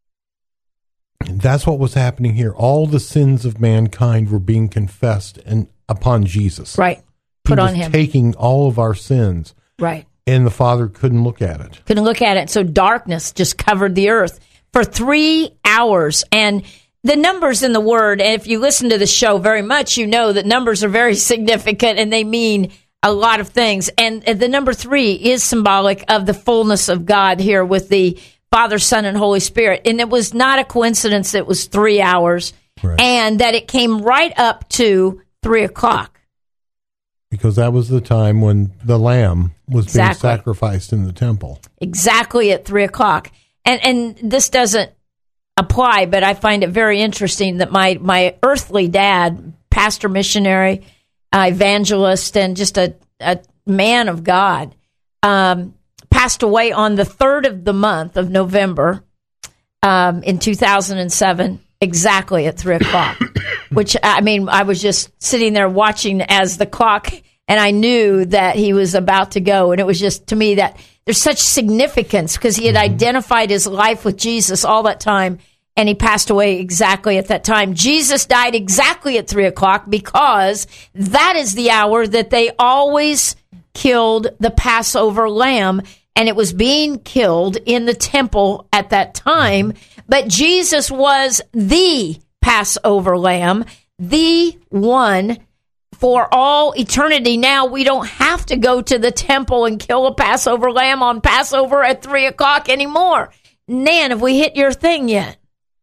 And that's what was happening here. All the sins of mankind were being confessed and upon Jesus. Right. Put he on was him. Taking all of our sins. Right. And the Father couldn't look at it. Couldn't look at it. So darkness just covered the earth for three hours. And the numbers in the Word, and if you listen to the show very much, you know that numbers are very significant and they mean a lot of things. And the number three is symbolic of the fullness of God here with the Father, Son, and Holy Spirit. And it was not a coincidence that it was three hours right. and that it came right up to three o'clock. Because that was the time when the lamb was exactly. being sacrificed in the temple. Exactly at three o'clock. And and this doesn't apply, but I find it very interesting that my, my earthly dad, pastor, missionary, uh, evangelist, and just a, a man of God, um, passed away on the third of the month of November um, in two thousand seven, exactly at three o'clock. Which, I mean, I was just sitting there watching as the clock, and I knew that he was about to go. And it was just, to me, that there's such significance because he had mm-hmm. identified his life with Jesus all that time, and he passed away exactly at that time. Jesus died exactly at three o'clock because that is the hour that they always killed the Passover lamb, and it was being killed in the temple at that time. But Jesus was the Passover lamb, the one for all eternity. Now we don't have to go to the temple and kill a Passover lamb on Passover at three o'clock anymore. Nan, have we hit your thing yet?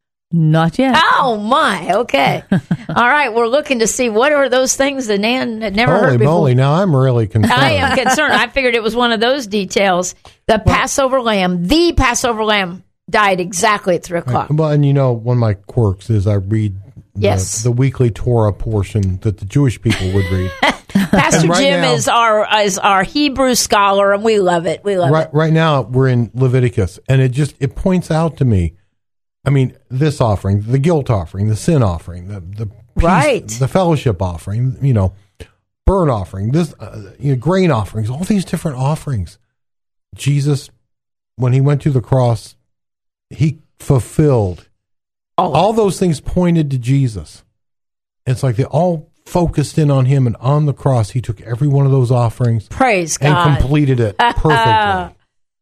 Not yet. Oh, my. Okay. All right. We're looking to see what are those things that Nan had never Holy heard before. moly. Now I'm really concerned. I am concerned. I figured it was one of those details. The well, Passover lamb, the Passover lamb, died exactly at three o'clock. Right. Well, and you know, one of my quirks is I read the, yes. the weekly Torah portion that the Jewish people would read. Pastor right Jim now, is our is our Hebrew scholar, and we love it. We love right, it. Right now, we're in Leviticus, and it just it points out to me. I mean, this offering, the guilt offering, the sin offering, the the peace, right, the fellowship offering, you know, burnt offering, this uh, you know, grain offerings, all these different offerings. Jesus, when he went to the cross, he fulfilled all, all those things. Pointed to Jesus. It's like they all focused in on him, and on the cross, he took every one of those offerings, praise and God, completed it perfectly.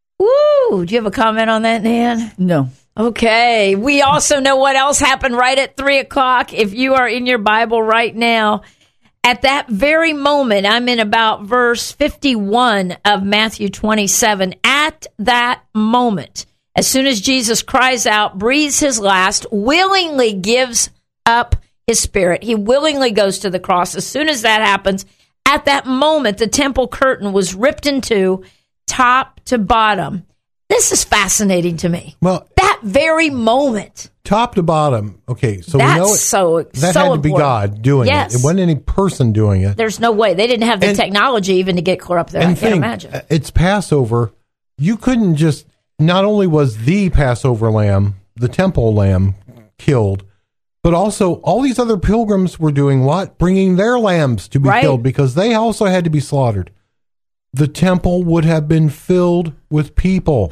Woo! Do you have a comment on that, Nan? No. Okay. We also know what else happened right at three o'clock. If you are in your Bible right now, at that very moment, I'm in about verse fifty-one of Matthew twenty-seven. At that moment, As soon as Jesus cries out, breathes his last, willingly gives up his spirit. He willingly goes to the cross. As soon as that happens, at that moment, the temple curtain was ripped in two, top to bottom. This is fascinating to me. Well, that very moment. Top to bottom. Okay, so That's we know it, so that so had to be important. God doing Yes. it. It wasn't any person doing it. There's no way. They didn't have the And- technology even to get clear up there. I And can't think, imagine. uh, it's Passover. You couldn't just, not only was the Passover lamb, the temple lamb, killed, but also all these other pilgrims were doing what? Bringing their lambs to be Right. killed because they also had to be slaughtered. The temple would have been filled with people.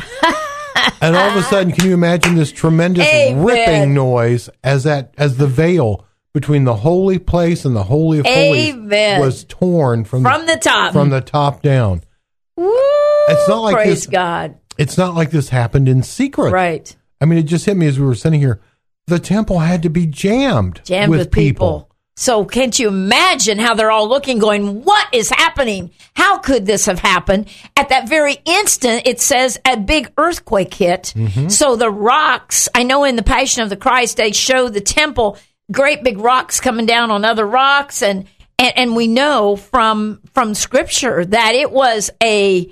And all of a sudden, can you imagine this tremendous Amen. ripping noise as that as the veil between the holy place and the holy of holies Amen. was torn from, From the top. from the top down. Woo, It's not like praise this- God. It's not like this happened in secret. Right. I mean, it just hit me as we were sitting here. The temple had to be jammed, Jammed with, people. So can't you imagine how they're all looking, going, what is happening? How could this have happened? At that very instant, it says a big earthquake hit. Mm-hmm. So the rocks, I know in the Passion of the Christ, they show the temple, great big rocks coming down on other rocks. And, and, and we know from, from scripture that it was a,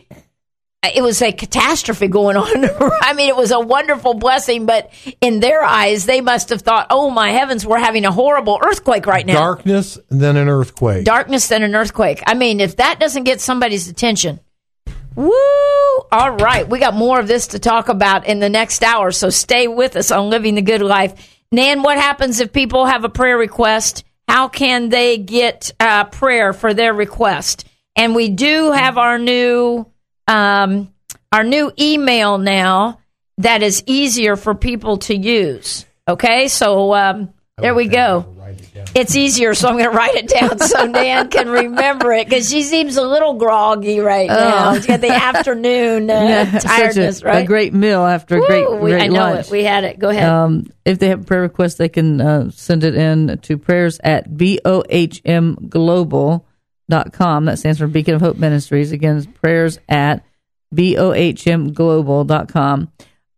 it was a catastrophe going on. I mean, it was a wonderful blessing, but in their eyes, they must have thought, oh my heavens, we're having a horrible earthquake right now. Darkness, then an earthquake. Darkness, then an earthquake. I mean, if that doesn't get somebody's attention, woo! All right, we got more of this to talk about in the next hour, so stay with us on Living the Good Life. Nan, what happens if people have a prayer request? How can they get uh, prayer for their request? And we do have our new... Um, our new email now that is easier for people to use. Okay, so um, there we go. It's easier, so I'm going to write it down so Nan can remember it because she seems a little groggy right now. She's got the afternoon uh, Such tiredness, a, right? a great meal after a Woo, great, we- great I know lunch. it. We had it. Go ahead. Um, if they have a prayer request, they can uh, send it in to prayers at B O H M global dot com. That stands for Beacon of Hope Ministries. Again, it's prayers at B O H M global dot com.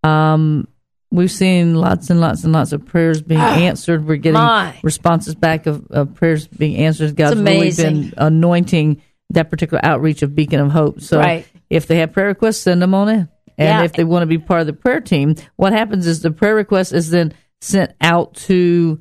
Um, we've seen lots and lots and lots of prayers being answered. We're getting My. responses back of, of prayers being answered. God's really amazing. been anointing that particular outreach of Beacon of Hope. So Right. if they have prayer requests, send them on in. And Yeah. if they want to be part of the prayer team, what happens is the prayer request is then sent out to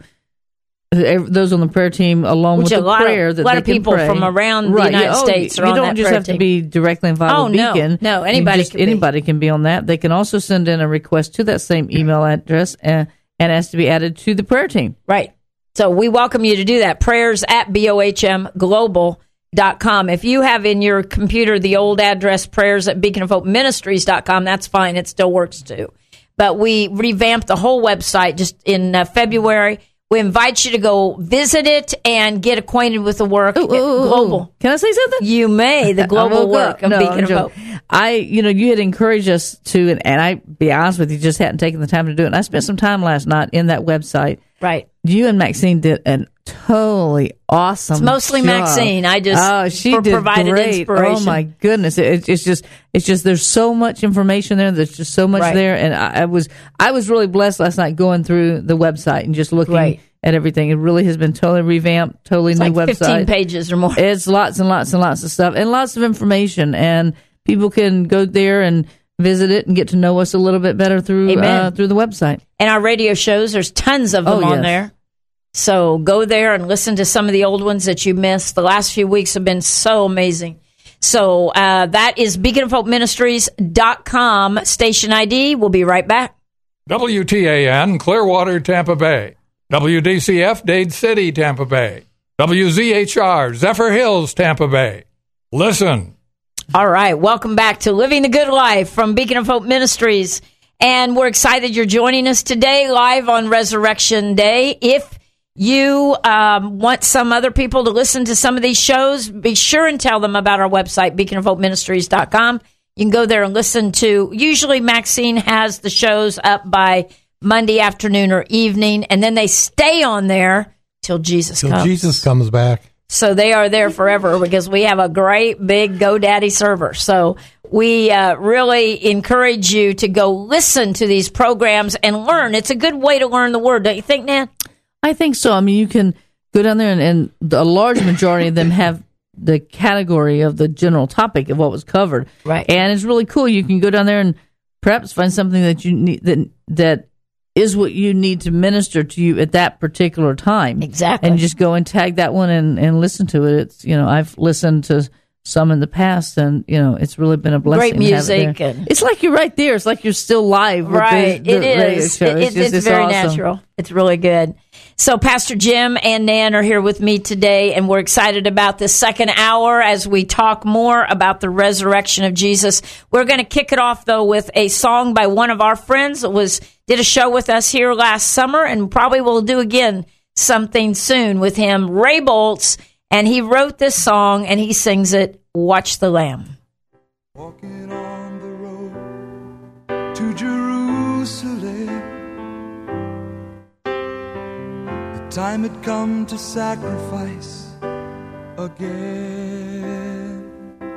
ev- those on the prayer team along Which with a the lot of- prayer that lot they of can people pray. from around the Right. United Yeah. Oh, States are you on don't that just prayer have to team. be directly involved Oh, with no. Beacon. No, You can anybody just- can be. anybody can be on that. They can also send in a request to that same email address and, and ask to be added to the prayer team. Right. So we welcome you to do that. Prayers at B O H M global dot com. If you have in your computer the old address, prayers at beacon of hope ministries dot com, that's fine. It still works too. But we revamped the whole website just in uh, February. We invite you to go visit it and get acquainted with the work. Ooh, ooh, ooh, global. ooh. Can I say something? You may. The I global woke work up. of No, Beacon I'm of Hope. joking. I, you know, you had encouraged us to, and, and I, be honest with you, just hadn't taken the time to do it. And I spent some time last night in that website. Right. You and Maxine did an totally awesome. It's mostly job. Maxine. I just oh, she pro- did provided great. inspiration. Oh my goodness! It, it's just, it's just. There's so much information there. There's just so much Right. there, and I, I was, I was really blessed last night going through the website and just looking Right. at everything. It really has been totally revamped, totally It's new like website. fifteen pages or more. It's lots and lots and lots of stuff and lots of information, and people can go there and visit it and get to know us a little bit better through Amen. uh, through the website. And our radio shows, there's tons of them Oh, on yes. there. So go there and listen to some of the old ones that you missed. The last few weeks have been so amazing. So uh, that is beacon of hope ministries dot com station I D. We'll be right back. W T A N, Clearwater, Tampa Bay. W D C F, Dade City, Tampa Bay. W Z H R, Zephyr Hills, Tampa Bay. Listen. All right. Welcome back to Living the Good Life from Beacon of Hope Ministries. And we're excited you're joining us today live on Resurrection Day. If you um, want some other people to listen to some of these shows, be sure and tell them about our website, beacon of hope ministries dot com. You can go there and listen to, usually Maxine has the shows up by Monday afternoon or evening, and then they stay on there till Jesus Till comes. Jesus comes back. So they are there forever because we have a great big GoDaddy server. So we uh, really encourage you to go listen to these programs and learn. It's a good way to learn the Word, don't you think, Nan? I think so. I mean, you can go down there, and, and a large majority of them have the category of the general topic of what was covered. Right. And it's really cool. You can go down there and perhaps find something that you need that that is what you need to minister to you at that particular time. Exactly. And just go and tag that one and, and listen to it. It's, you know, I've listened to some in the past, and, you know, it's really been a blessing. Great music. To have it there. And it's like you're right there. It's like you're still live with right. the, the it radio is. show. It, It's, it, just, it's very awesome. natural. It's really good. So Pastor Jim and Nan are here with me today, and we're excited about this second hour as we talk more about the resurrection of Jesus. We're going to kick it off, though, with a song by one of our friends that was did a show with us here last summer, and probably will do again something soon with him, Ray Boltz, and he wrote this song, and he sings it, Watch the Lamb. Walking on the road to Jerusalem, the time had come to sacrifice again.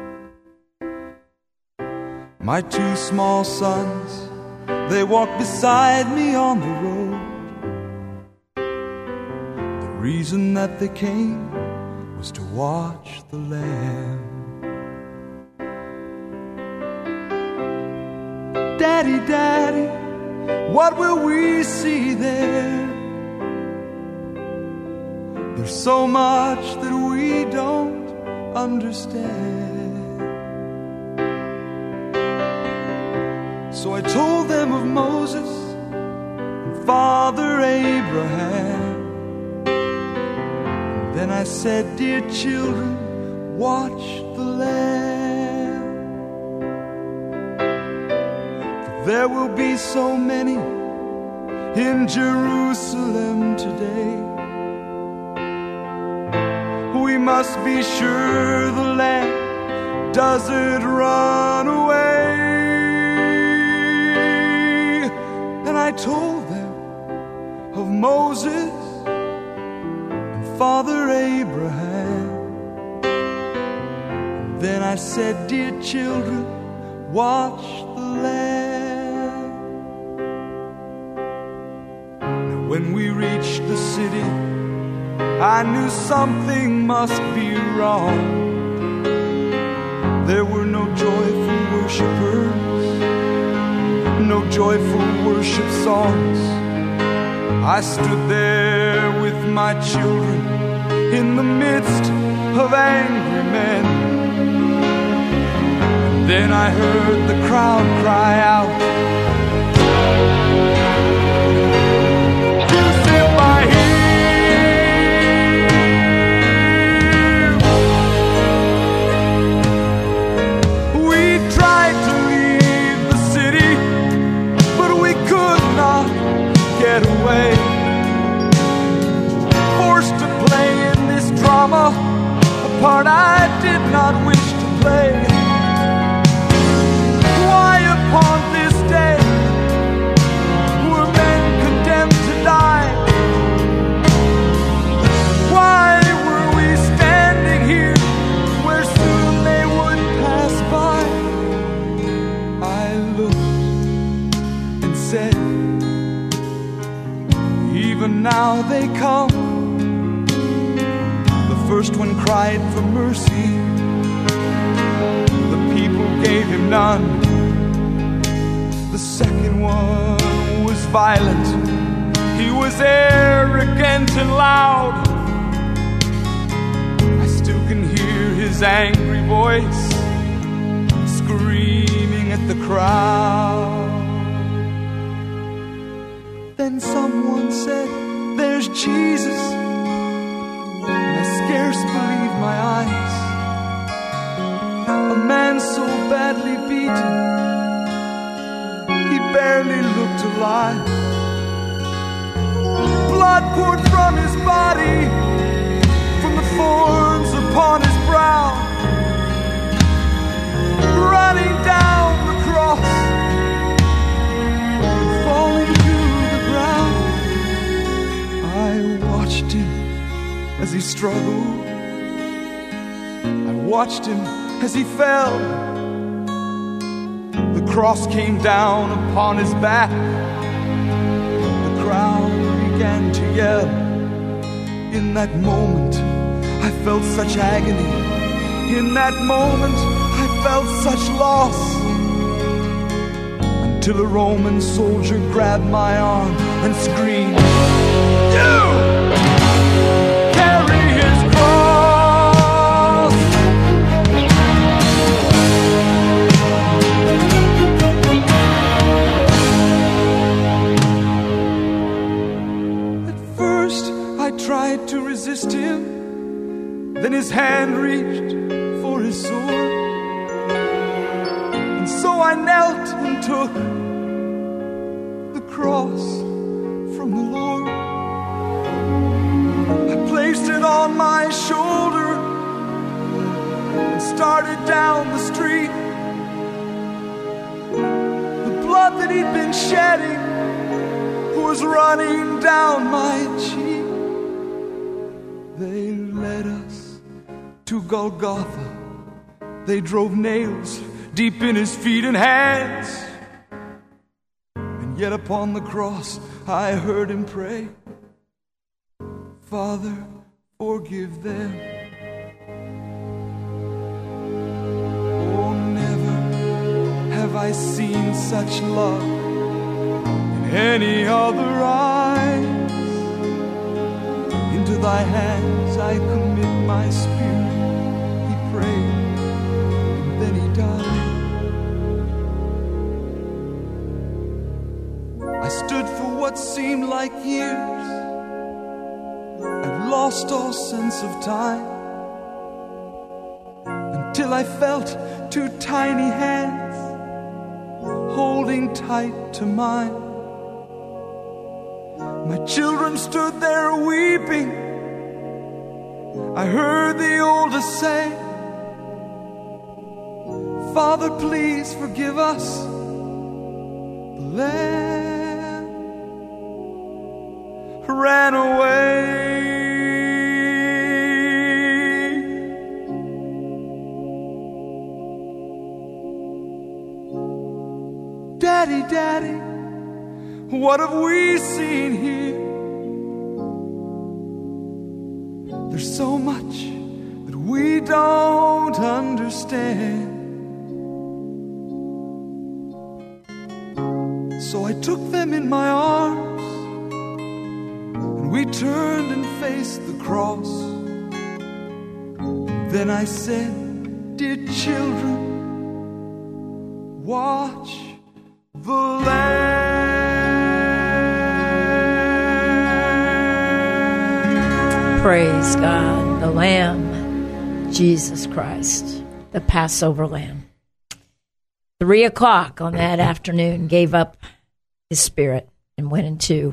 My two small sons, they walked beside me on the road. The reason that they came was to watch the Lamb. Daddy, Daddy, what will we see there? There's so much that we don't understand. So I told them of Moses and Father Abraham. And then I said, dear children, watch the Lamb. For there will be so many in Jerusalem today. We must be sure the Lamb doesn't run away. And I told them of Moses and Father Abraham. And then I said, dear children, watch the Lamb. Now when we reached the city, I knew something must be wrong. There were no joyful worshipers, no joyful worship songs. I stood there with my children in the midst of angry men. And then I heard the crowd cry out, crucify him. Away, forced to play in this drama, a part I did not wish to play. Why upon this day were men condemned to die? Why were we standing here where soon they would pass by? I looked and said, even now they come. The first one cried for mercy. The people gave him none. The second one was violent. He was arrogant and loud. I still can hear his angry voice screaming at the crowd. Then someone said, there's Jesus. And I scarce believed my eyes. A man so badly beaten, he barely looked alive. Blood poured from his body, from the thorns upon his brow, running down the cross, falling to the ground. I watched him as he struggled I watched him as he fell. The cross came down upon his back. The crowd began to yell. In that moment, I felt such agony. In that moment, I felt such loss. Until a Roman soldier grabbed my arm and screamed, "You carry his cross!" At first, I tried to resist him. Then his hand reached for his sword. And so I knelt and took the cross from the Lord. I placed it on my shoulder and started down the street. The blood that he'd been shedding was running down my cheek. They led us to Golgotha. They drove nails deep in his feet and hands. And yet upon the cross I heard him pray, "Father, forgive them." Oh, never have I seen such love in any other eyes. Into thy hands I commit my spirit, he prayed, and then he died. I stood for what seemed like years. I'd lost all sense of time, until I felt two tiny hands holding tight to mine. My children stood there weeping. I heard the oldest say, "Father, please forgive us." The lamb ran away. Daddy, Daddy, what have we seen here? There's so much that we don't understand. So I took them in my arms, and we turned and faced the cross. And then I said, "Dear children, watch the Lamb." Praise God, the Lamb, Jesus Christ, the Passover Lamb. Three o'clock on that afternoon, gave up his spirit and went into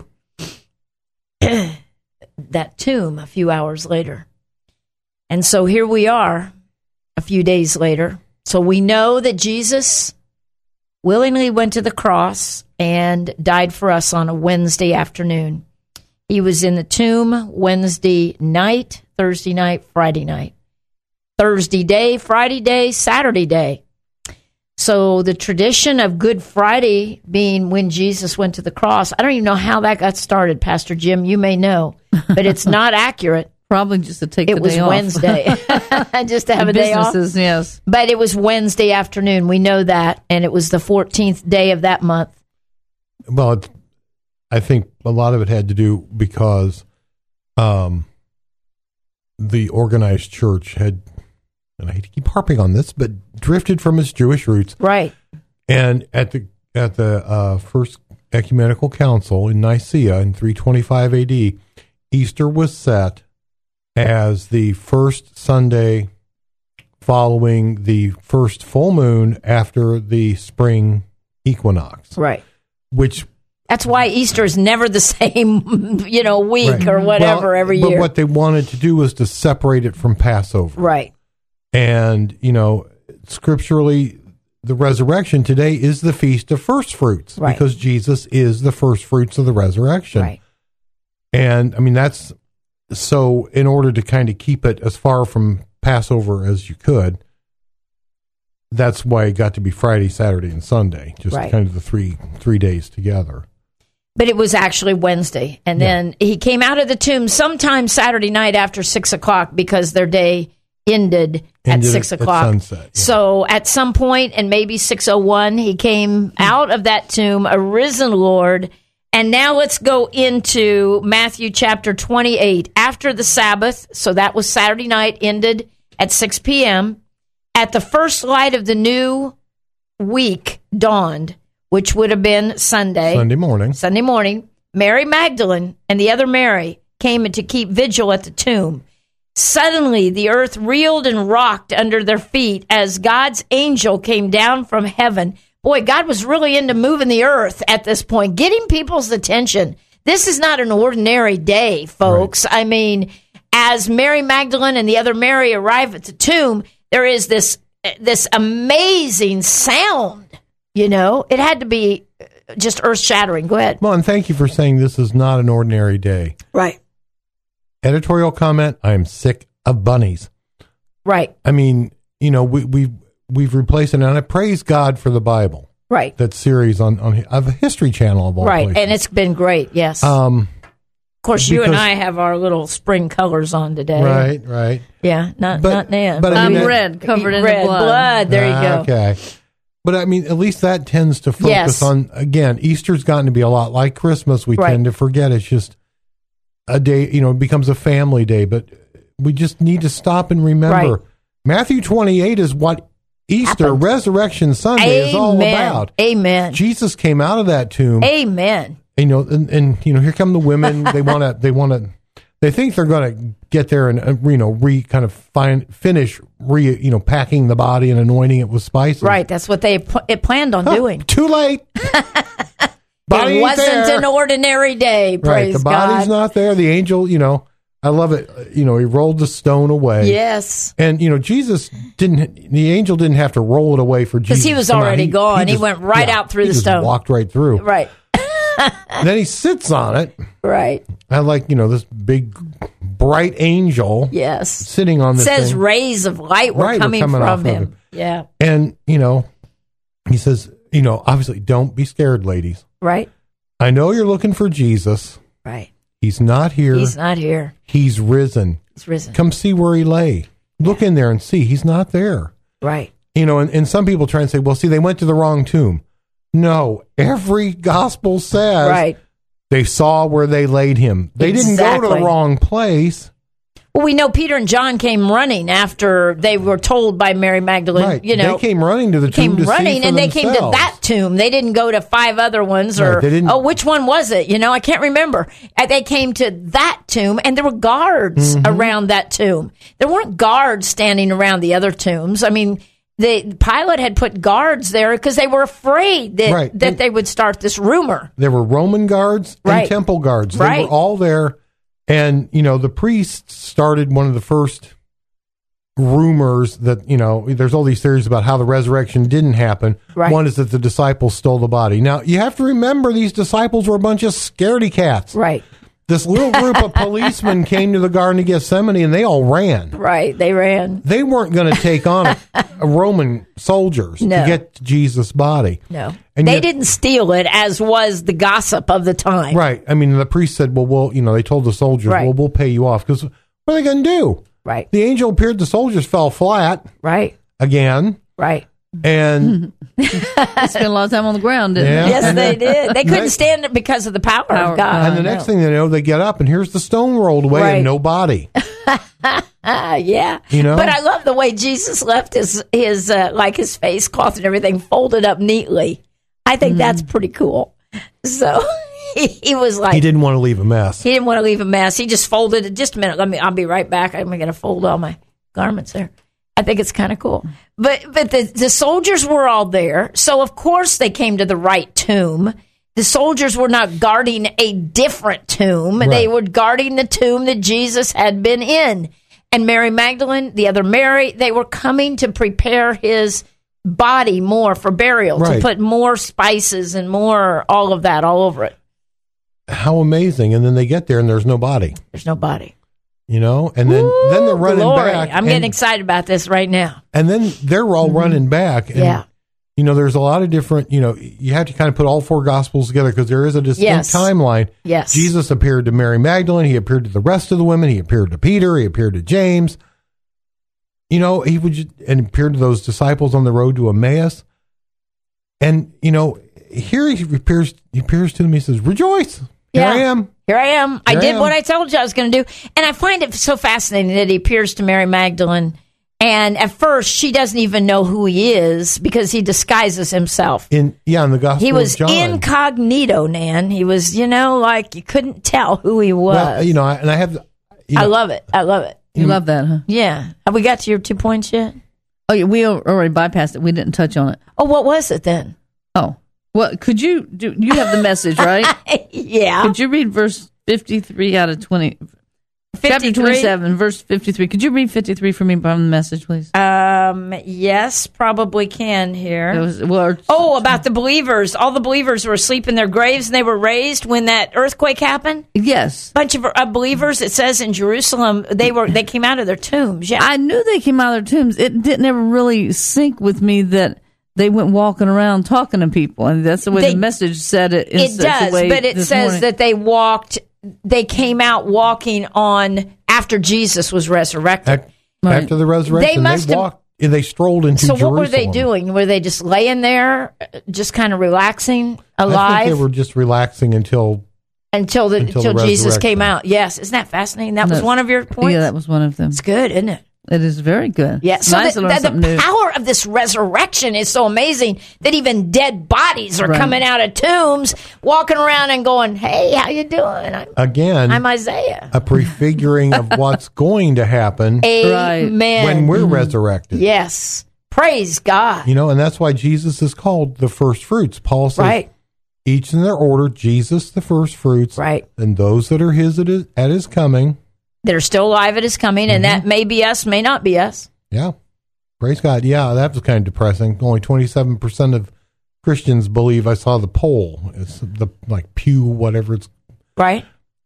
that tomb a few hours later. And so here we are a few days later. So we know that Jesus willingly went to the cross and died for us on a Wednesday afternoon. He was in the tomb Wednesday night, Thursday night, Friday night. Thursday day, Friday day, Saturday day. So the tradition of Good Friday being when Jesus went to the cross, I don't even know how that got started, Pastor Jim. You may know, but it's not accurate. Probably just to take it the was day off. Wednesday, just to have The a day off. businesses, yes. But it was Wednesday afternoon. We know that, and it was the fourteenth day of that month. Well, it's, I think a lot of it had to do because um, the organized church had, and I hate to keep harping on this, but drifted from its Jewish roots. Right. And at the at the uh, first ecumenical council in Nicaea in three twenty-five A D, Easter was set as the first Sunday following the first full moon after the spring equinox. Right. Which That's why Easter is never the same, you know, week right. or whatever well, every but year. But what they wanted to do was to separate it from Passover. Right. And, you know, scripturally, the resurrection today is the Feast of First Fruits Right. because Jesus is the first fruits of the resurrection. Right. And, I mean, that's so in order to kind of keep it as far from Passover as you could. That's why it got to be Friday, Saturday, and Sunday, just Right. kind of the three three days together. But it was actually Wednesday. And Yeah. then he came out of the tomb sometime Saturday night after six o'clock because their day ended, at Ended six at o'clock. sunset, yeah. So at some point, and maybe six oh one, he came out of that tomb, a risen Lord. And now let's go into Matthew chapter twenty-eight. After the Sabbath, so that was Saturday night, ended at six p.m., at the first light of the new week dawned, which would have been Sunday. Sunday morning. Sunday morning, Mary Magdalene and the other Mary came in to keep vigil at the tomb. Suddenly, the earth reeled and rocked under their feet as God's angel came down from heaven. Boy, God was really into moving the earth at this point, getting people's attention. This is not an ordinary day, folks. Right. I mean, as Mary Magdalene and the other Mary arrive at the tomb, there is this this amazing sound. You know, it had to be just earth-shattering. Go ahead. Well, and thank you for saying this is not an ordinary day. Right. Editorial comment, I am sick of bunnies. Right. I mean, you know, we, we've, we've replaced it, and I praise God for the Bible. Right. That series on, on of a History Channel of all right. places. And it's been great, yes. Um, of course, you and I have our little spring colors on today. Right, right. Yeah, not, but, not Nan. But I I'm mean, red, covered in red the blood. blood. There ah, you go. Okay. But I mean, at least that tends to focus Yes. on, again, Easter's gotten to be a lot like Christmas. We Right. tend to forget it's just a day, you know, it becomes a family day, but we just need to stop and remember. Right. Matthew twenty-eight is what Easter, Happened. Resurrection Sunday Amen. is all about. Amen. Jesus came out of that tomb. Amen. You know, and, and you know, here come the women. They want to, they want to, they think they're going to get there and, uh, you know, re kind of find, finish, re, you know, packing the body and anointing it with spices. Right. That's what they pl- it planned on Huh, doing. Too late. Body It ain't wasn't there. an ordinary day. Praise Right. The body's God. not there. The angel, you know, I love it. uh, You know, he rolled the stone away. Yes. And, you know, Jesus didn't, the angel didn't have to roll it away for Jesus. Because he was to come out. already gone. He just- went right yeah, out through he the just stone. walked right through. Right. And then he sits on it. Right. I like, you know, this big, bright angel Yes. sitting on It this says thing. rays of light were Right, were coming, coming off from of him. him. Yeah. And, you know, he says, you know, obviously, don't be scared, ladies. Right. I know you're looking for Jesus. Right. He's not here. He's not here. He's risen. He's risen. Come see where he lay. Look in there and see. He's not there. Right. You know, and, and some people try and say, well, see, they went to the wrong tomb. No, every gospel says Right. they saw where they laid him. They didn't go to Exactly. the wrong place. Well, we know Peter and John came running after they were told by Mary Magdalene. Right. You know, they came running to the tomb came to see running, for and they came to themselves. that tomb. They didn't go to five other ones, or Right, they didn't- oh, which one was it? You know, I can't remember. And they came to that tomb, and there were guards Mm-hmm. around that tomb. There weren't guards standing around the other tombs. I mean, the Pilate had put guards there because they were afraid that Right. that And- they would start this rumor. There were Roman guards and Right. temple guards. They Right. were all there. And, you know, the priests started one of the first rumors that, you know, there's all these theories about how the resurrection didn't happen. Right. One is that the disciples stole the body. Now, you have to remember these disciples were a bunch of scaredy cats. Right. This little group of policemen came to the Garden of Gethsemane and they all ran. Right. They ran. They weren't going to take on a, a Roman soldiers No. to get to Jesus' body. No. And they yet- didn't steal it, as was the gossip of the time. Right. I mean, the priest said, well, we'll, you know, they told the soldiers, Right. well, we'll pay you off. Because what are they going to do? Right. The angel appeared, the soldiers fell flat Right. again. Right. And They spent a lot of time on the ground, didn't Yeah. they? Yes, And they then- did. They couldn't Next- stand it because of the power, Power of God. and the next thing they know, they get up and here's the stone rolled away Right. and no body. Ah, yeah. You know? But I love the way Jesus left his his uh, like his face cloth and everything folded up neatly. I think that's pretty cool. So he, he was like He didn't want to leave a mess. he didn't want to leave a mess. He just folded it. Just a minute. Let me. I'll be right back. I'm going to fold all my garments there. I think it's kind of cool. But but the the soldiers were all there, so of course they came to the right tomb. The soldiers were not guarding a different tomb. They Right. were guarding the tomb that Jesus had been in. And Mary Magdalene, the other Mary, they were coming to prepare his body more for burial, Right. to put more spices and more all of that all over it. How amazing. And then they get there and there's no body. There's no body. You know, and then Woo, then they're running glory. back. I'm and, getting excited about this right now. And then they're all mm-hmm. running back. And, yeah. you know, there's a lot of different, you know, you have to kind of put all four Gospels together because there is a distinct Yes. timeline. Yes. Jesus appeared to Mary Magdalene. He appeared to the rest of the women. He appeared to Peter. He appeared to James. You know, he would just, and appeared to those disciples on the road to Emmaus. And, you know, here he appears, he appears to them. He says, rejoice. Here Yeah. I am. Here I am. Here I I did am. what I told you I was going to do. And I find it so fascinating that he appears to Mary Magdalene. And at first, she doesn't even know who he is because he disguises himself. In yeah, in the Gospel He was of John. incognito, Nan. He was, you know, like you couldn't tell who he was. Well, you know, I- and I have, you know, I love it. I love it. You love that, huh? Yeah. Have we got to your two points yet? Oh, yeah, we already bypassed it. We didn't touch on it. Oh, what was it then? Oh, well, could you do? You have the message, right? yeah. Could you read verse fifty-three out of twenty? Chapter twenty-seven, verse fifty-three. Could you read fifty-three for me from the message, please? Um. Yes, probably can here. It was, well, Oh, about the believers. All the believers were asleep in their graves and they were raised when that earthquake happened. yes. Bunch of uh, believers, it says in Jerusalem, they were they came out of their tombs. Yeah. I knew they came out of their tombs. It didn't ever really sync with me that they went walking around talking to people, and that's the way They- the message said it. in it such a does, way but it this says morning. that they walked, they came out walking on after Jesus was resurrected. Ac- Right. after the resurrection, They they, must have- walked, they strolled into So Jerusalem. what were they doing? Were they just laying there, uh, just kind of relaxing, I alive? think they were just relaxing until until the Until until, the Jesus resurrection. came out. Yes, isn't that fascinating? That was No. one of your points. Yeah, that was one of them. It's good, isn't it? It is very good. Yeah. It's So nice the, to learn the, something the new. power of this resurrection is so amazing that even dead bodies are Right. coming out of tombs, walking around and going, "Hey, how you doing? I'm, again I'm Isaiah." a prefiguring of what's going to happen Amen. when we're resurrected. Yes. Praise God. You know, and that's why Jesus is called the first fruits. Paul says, Right. each in their order, Jesus the first fruits, Right. and those that are his at his, at his coming. That are still alive at his coming, and Mm-hmm. that may be us, may not be us. Yeah. Praise God. Yeah, that was kind of depressing. Only twenty-seven percent of Christians believe. I saw the poll. It's the like Pew, whatever it's. Right?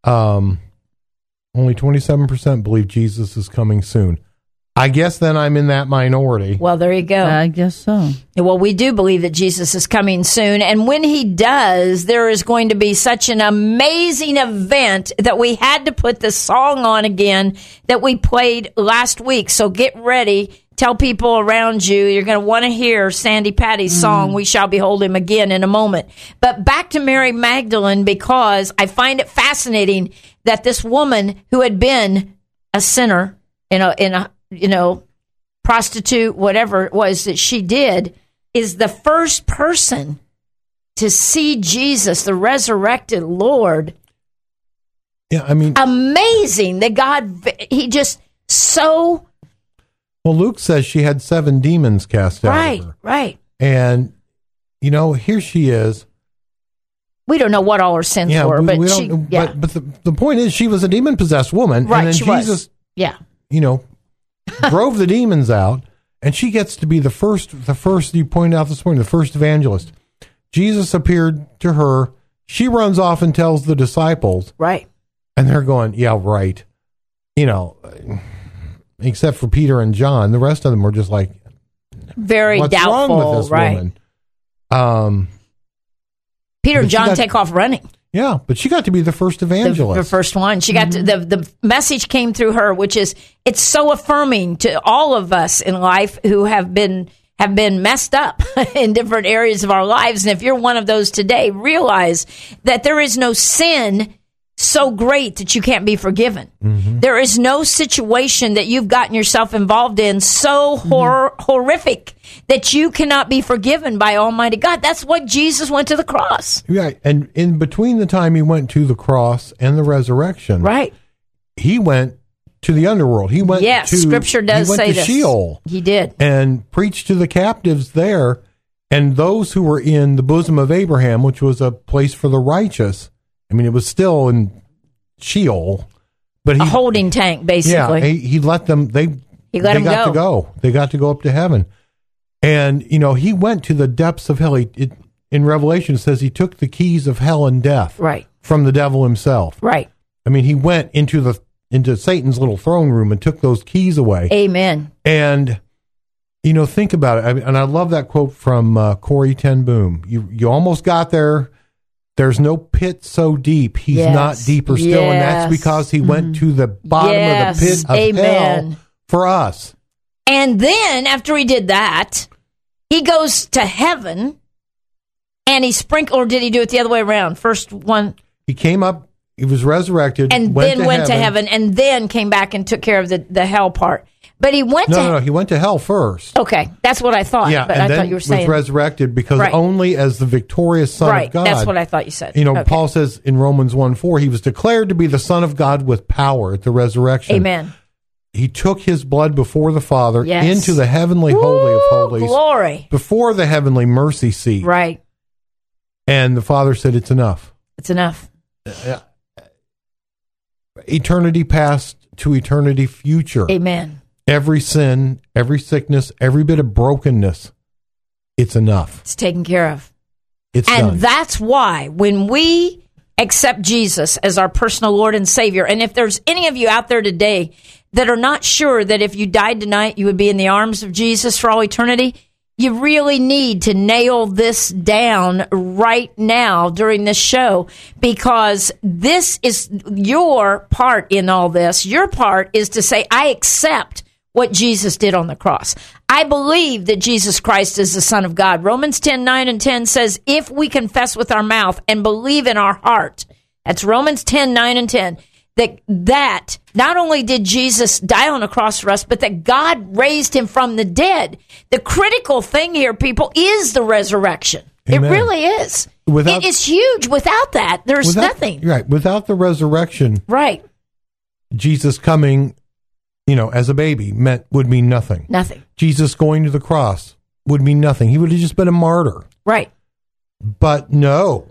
Um, only twenty-seven percent believe Jesus is coming soon. I guess then I'm in that minority. Well, there you go. I guess so. Well, we do believe that Jesus is coming soon. And when he does, there is going to be such an amazing event that we had to put the song on again that we played last week. So get ready. Tell people around you, you're going to want to hear Sandy Patty's song, We Shall Behold Him Again, in a moment. But back to Mary Magdalene, because I find it fascinating that this woman who had been a sinner in a, in a, you know, prostitute, whatever it was that she did, is the first person to see Jesus, the resurrected Lord. Yeah, I mean, Amazing that God, he just so, well, Luke says she had seven demons cast out right, of her. right. And, you know, here she is. We don't know what all her sins Yeah, were, we, but we she, don't, yeah, but, but the, the point is she was a demon-possessed woman. right, and then she Jesus, was. Yeah, you know, drove the demons out, and she gets to be the first, the first, you pointed out this morning, the first evangelist. Jesus appeared to her. She runs off and tells the disciples, right. and they're going, yeah, right. You know, except for Peter and John. The rest of them were just like, Very what's doubtful, wrong with this right? woman? Um, Peter and But she John got- take off running. yeah, but she got to be the first The, evangelist. the first one. She got Mm-hmm. to, the the message came through her, which is it's so affirming to all of us in life who have been have been messed up in different areas of our lives. And if you're one of those today, realize that there is no sin so great that you can't be forgiven. Mm-hmm. There is no situation that you've gotten yourself involved in so hor- horrific that you cannot be forgiven by Almighty God. That's why Jesus went to the cross. Yeah, and in between the time he went to the cross and the resurrection, Right. he went to the underworld. He went Yes, to Scripture does he went say to this. Sheol He did. and preached to the captives there, and those who were in the bosom of Abraham, which was a place for the righteous. I mean, it was still in Sheol, but he A holding tank, basically. yeah he, he let them. They He let they them got go. to go. They got to go up to heaven, and you know he went to the depths of hell. He, it, in Revelation, it says he took the keys of hell and death Right, from the devil himself. right. I mean, he went into the into Satan's little throne room and took those keys away. Amen. And, you know, think about it. I mean, and I love that quote from uh, Corrie ten Boom. You, you almost got there. There's no pit so deep. He's Yes. not deeper still. Yes. And that's because he went to the bottom Yes. of the pit of Amen. hell for us. And then after he did that, he goes to heaven and he sprinkled, or did he do it the other way around? First one. He came up, he was resurrected, And went then to went heaven. to heaven and then came back and took care of the, the hell part. But he went No, to no, no, he went to hell first. Okay, that's what I thought. Yeah, but and I then thought you were was saying resurrected because Right. only as the victorious Son right. of God. That's what I thought you said. You know, Okay. Paul says in Romans one four, he was declared to be the Son of God with power at the resurrection. Amen. He took his blood before the Father Yes. into the heavenly holy of Woo, holies, glory. before the heavenly mercy seat. Right. And the Father said, it's enough. It's enough. Eternity past to eternity future. Amen. Every sin, every sickness, every bit of brokenness, it's enough. It's taken care of. It's And done. that's why when we accept Jesus as our personal Lord and Savior, and if there's any of you out there today that are not sure that if you died tonight, you would be in the arms of Jesus for all eternity, you really need to nail this down right now during this show, because this is your part in all this. Your part is to say, I accept what Jesus did on the cross. I believe that Jesus Christ is the Son of God. Romans ten, nine and ten says, if we confess with our mouth and believe in our heart, that's Romans ten, nine and ten, that, that not only did Jesus die on a cross for us, but that God raised him from the dead. The critical thing here, people, is the resurrection. Amen. It really is. Without- it is huge. Without that, there's Without- nothing. Right. Without the resurrection, Right. Jesus coming, you know, as a baby meant would mean nothing. Nothing. Jesus going to the cross would mean nothing. He would have just been a martyr. Right. But no.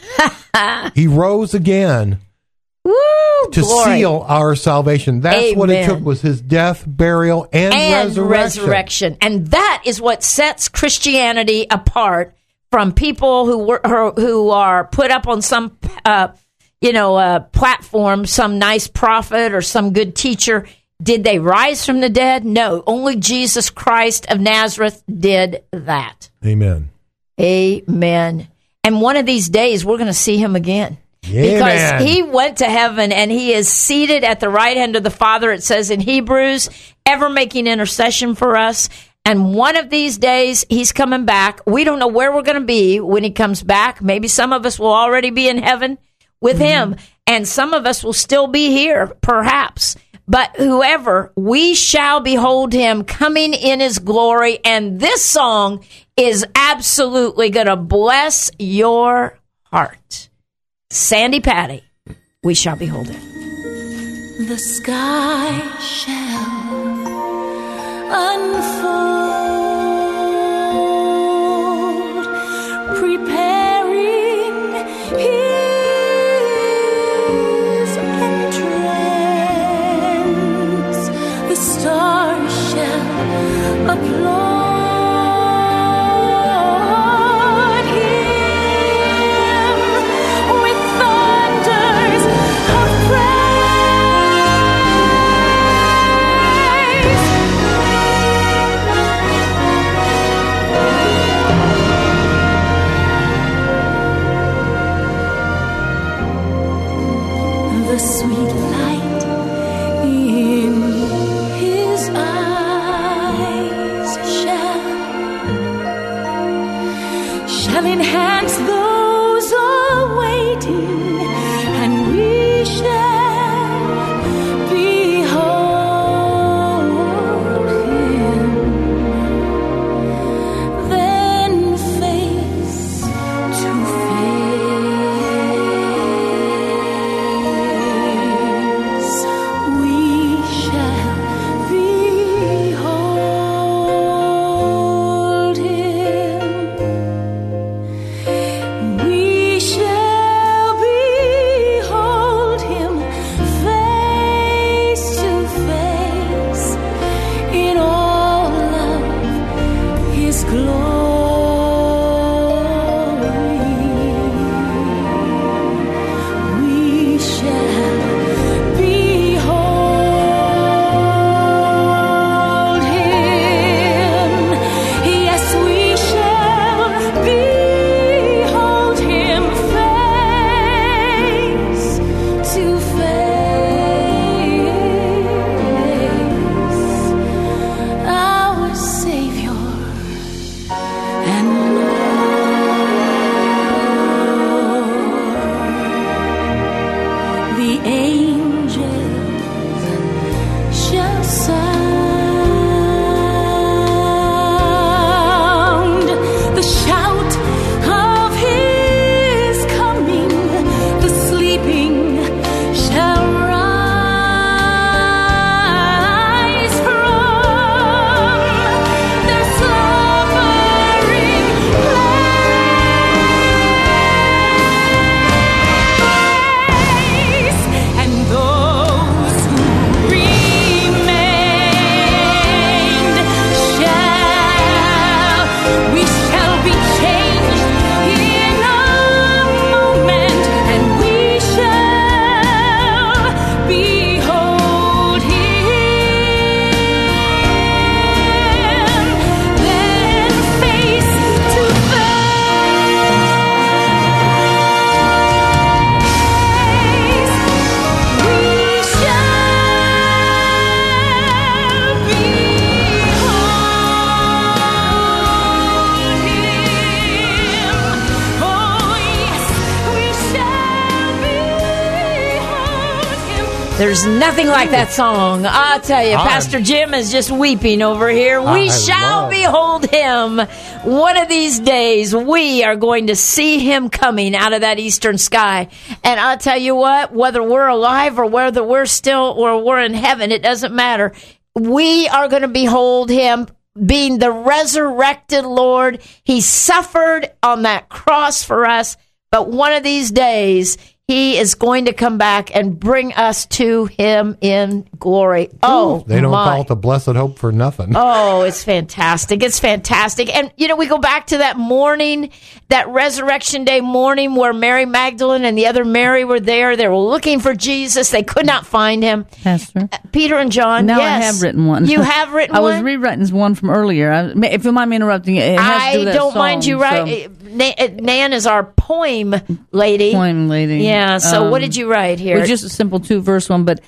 He rose again Woo! to glory. seal our salvation. That's what it Amen. took, was his death, burial, and, and resurrection. resurrection. And that is what sets Christianity apart from people who were who who are put up on some uh, you know uh, platform, some nice prophet or some good teacher. Did they rise from the dead? No, only Jesus Christ of Nazareth did that. Amen. Amen. And one of these days we're going to see him again. Amen. Because he went to heaven and he is seated at the right hand of the Father, it says in Hebrews, ever making intercession for us. And one of these days, he's coming back. We don't know where we're going to be when he comes back. Maybe some of us will already be in heaven with him, and some of us will still be here, perhaps. But whoever, we shall behold him coming in his glory. And this song is absolutely going to bless your heart. Sandy Patty, we shall behold him. The sky shall unfold, preparing his entrance. The stars shall applaud. The sweet light in his eyes shall There's nothing like that song. I'll tell you, I'm- Pastor Jim is just weeping over here. We I shall love- behold him. One of these days, we are going to see him coming out of that eastern sky. And I'll tell you what, whether we're alive or whether we're still or we're in heaven, it doesn't matter. We are going to behold him being the resurrected Lord. He suffered on that cross for us, but one of these days, he is going to come back and bring us to him in glory. Oh, They don't my. call it the blessed hope for nothing. Oh, it's fantastic. It's fantastic. And, you know, we go back to that morning, that Resurrection Day morning where Mary Magdalene and the other Mary were there. They were looking for Jesus. They could not find him. Pastor. Peter and John, Now yes. I have written one. You have written I one? was rewriting one from earlier. I, if you mind me interrupting, it has to do I with that don't song, mind you, right? so- Nan, Nan is our poem lady. Poem lady. Yeah, so what Um, did you write here? Well, just a simple two verse one, but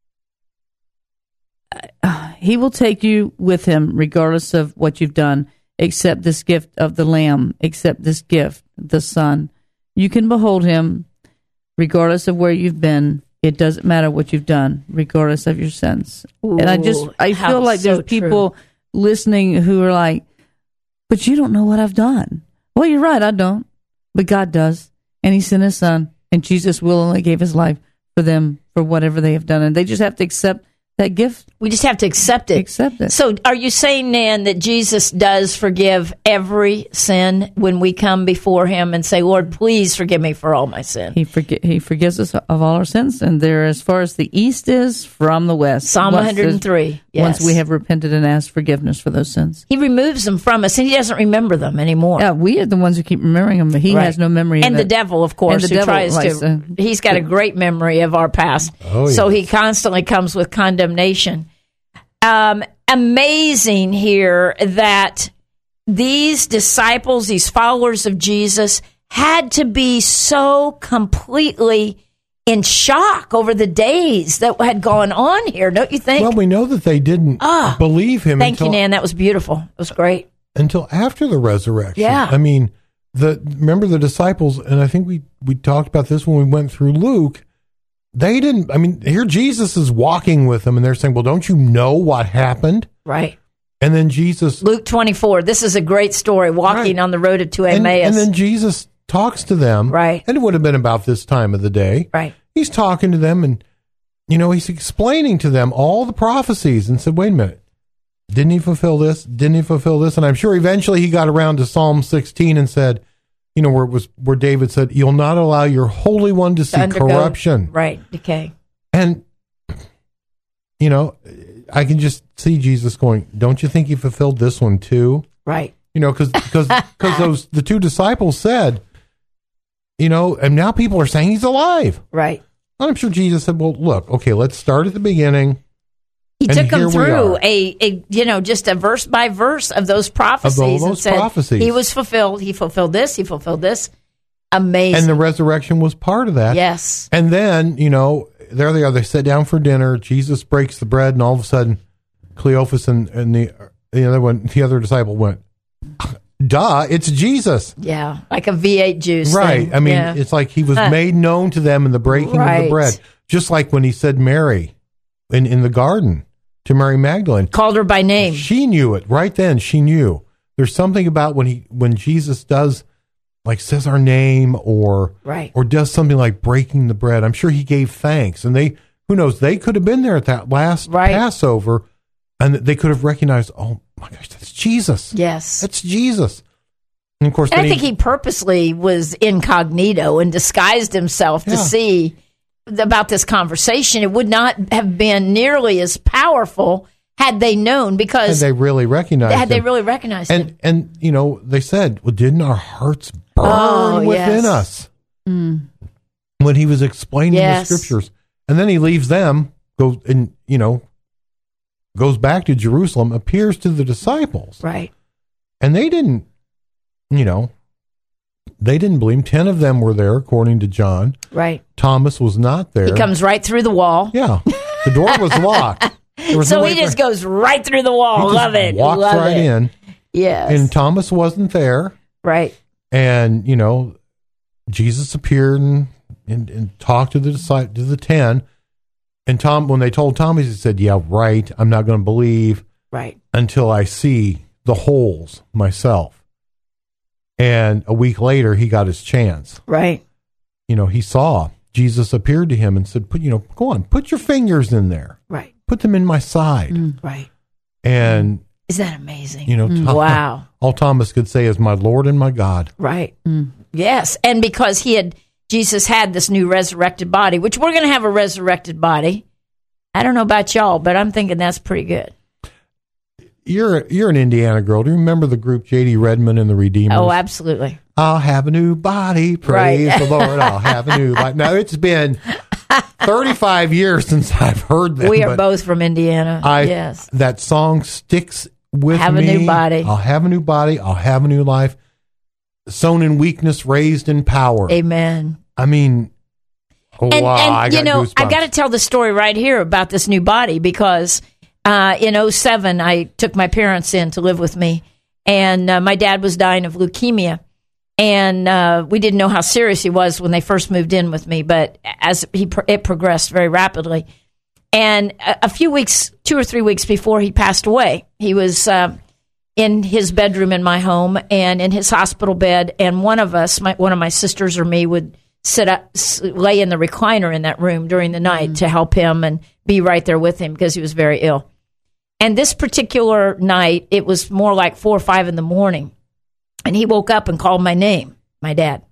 uh, he will take you with him regardless of what you've done. Accept this gift of the Lamb. Accept this gift, the Son. You can behold him regardless of where you've been. It doesn't matter what you've done, regardless of your sins. and I just, Ooh, I how feel like there's so people listening who are like, but you don't know what I've done. Well, you're right, I don't. But God does. And he sent his son. And Jesus willingly gave his life for them, for whatever they have done. And they just have to accept that gift. We just have to accept it. Accept it. So are you saying, Nan, that Jesus does forgive every sin when we come before him and say, Lord, please forgive me for all my sin? He forgi- he forgives us of all our sins, and they're as far as the east is from the west. Psalm Once one hundred three. there's- Yes. Once we have repented and asked forgiveness for those sins. He removes them from us, and he doesn't remember them anymore. Yeah, we are the ones who keep remembering them, but he Right. has no memory And of the it. devil, of course, And the who devil tries likes to. to- He's got a great memory of our past. Oh, So yes. he constantly comes with condemnation. Um, amazing here that these disciples, these followers of Jesus, had to be so completely in shock over the days that had gone on here, don't you think? Well, we know that they didn't Ah, believe him Thank until, you, Nan. That was beautiful. It was great. until after the resurrection. Yeah. I mean, the remember the disciples, and I think we, we talked about this when we went through Luke. They didn't, I mean, here Jesus is walking with them, and they're saying, well, don't you know what happened? Right. And then Jesus... Luke twenty-four. This is a great story, walking Right. on the road to and, Emmaus. and then Jesus talks to them. Right. And it would have been about this time of the day. Right. He's talking to them, and, you know, he's explaining to them all the prophecies and said, wait a minute. Didn't he fulfill this? Didn't he fulfill this? And I'm sure eventually he got around to Psalm sixteen and said, you know, where it was where David said, you'll not allow your Holy One to see Undergo- corruption. Right. Decay. And, you know, I can just see Jesus going, don't you think he fulfilled this one too? Right. You know, because because because those the two disciples said, you know, and now people are saying he's alive. Right. And I'm sure Jesus said, well, look, okay, let's start at the beginning. He And took here them we through are. a, a, you know, just a verse by verse of those prophecies. and those said prophecies. He was fulfilled. He fulfilled this. He fulfilled this. Amazing. And the resurrection was part of that. yes. And then, you know, there they are. They sit down for dinner. Jesus breaks the bread, and all of a sudden, Cleophas and, and the the other one, the other disciple went, "Duh, it's Jesus!" Yeah. Like a V eight juice. Right. thing. I mean, Yeah. it's like he was Huh. made known to them in the breaking of Right. the bread, just like when he said Mary in in the garden to Mary Magdalene. Called her by name. She knew it right then. She knew. There's something about when he when Jesus does like says our name or Right. or does something like breaking the bread. I'm sure he gave thanks, and they who knows they could have been there at that last Right. Passover, and they could have recognized. Oh my gosh, that's Jesus. Yes. That's Jesus. And of course, And I then think he purposely was incognito and disguised himself to Yeah. see about this conversation. It would not have been nearly as powerful had they known, had because they really recognized had they him. really recognized and him. and you know they said, well, didn't our hearts burn Oh, within yes. us when he was explaining Yes. the scriptures? And then he leaves them, goes and you know goes back to Jerusalem, appears to the disciples, Right. and they didn't, you know, they didn't believe him. Ten of them were there, according to John. Right. Thomas was not there. He comes right through the wall. yeah, the door was locked. There was So no he way just for- goes right through the wall. he just Love it. Walked Love right it. in, Yes. and Thomas wasn't there. right. And you know, Jesus appeared and, and, and talked to the disci- to the ten, And Tom, when they told Tommy, he said, yeah, right, I'm not going to believe Right. until I see the holes myself. And a week later, he got his chance. Right. You know, he saw Jesus appeared to him and said, "Put, you know, go on, put your fingers in there. Right. Put them in my side." Right. And, Isn't that amazing? you know, Tom- Wow. all Thomas could say is, "My Lord and my God." Right. Yes. And because he had, Jesus had this new resurrected body, which we're going to have a resurrected body. I don't know about y'all, but I'm thinking that's pretty good. You're you're an Indiana girl. Do you remember the group J D Redmond and the Redeemers? Oh, absolutely. I'll have a new body, praise Right. the Lord. I'll have a new life. Now, it's been thirty-five years since I've heard them. We are but both from Indiana. I, yes. That song sticks with Have a me. new body. I'll have a new body. I'll have a new life. Sown in weakness, raised in power. Amen. I mean, oh, And, wow, and I you got know, goosebumps. I got to tell the story right here about this new body because uh, in oh seven, I took my parents in to live with me, and uh, my dad was dying of leukemia. And uh, we didn't know how serious he was when they first moved in with me, but as he pro- it progressed very rapidly. And a, a few weeks, two or three weeks before he passed away, he was uh, in his bedroom in my home and in his hospital bed. And one of us, my, one of my sisters or me, would sit up, s- lay in the recliner in that room during the night to help him and be right there with him because he was very ill. And this particular night, it was more like four or five in the morning. And he woke up and called my name, my dad.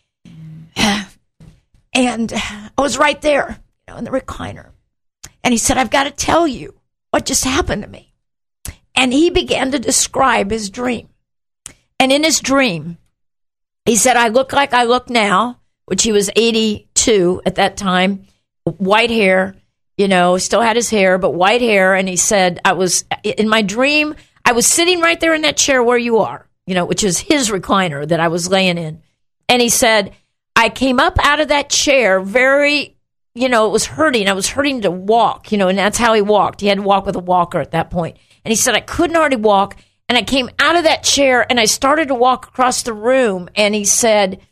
And I was right there, you know, in the recliner. And he said, "I've got to tell you what just happened to me." And he began to describe his dream. And in his dream, he said, "I look like I look now," which he was eighty-two at that time, white hair, you know, still had his hair, but white hair. And he said, I was, in my dream, I was sitting right there in that chair where you are, you know, which is his recliner that I was laying in. And he said, I came up out of that chair very, you know, it was hurting. I was hurting to walk, you know, and that's how he walked. He had to walk with a walker at that point. And he said, I couldn't hardly walk. And I came out of that chair and I started to walk across the room. And he said,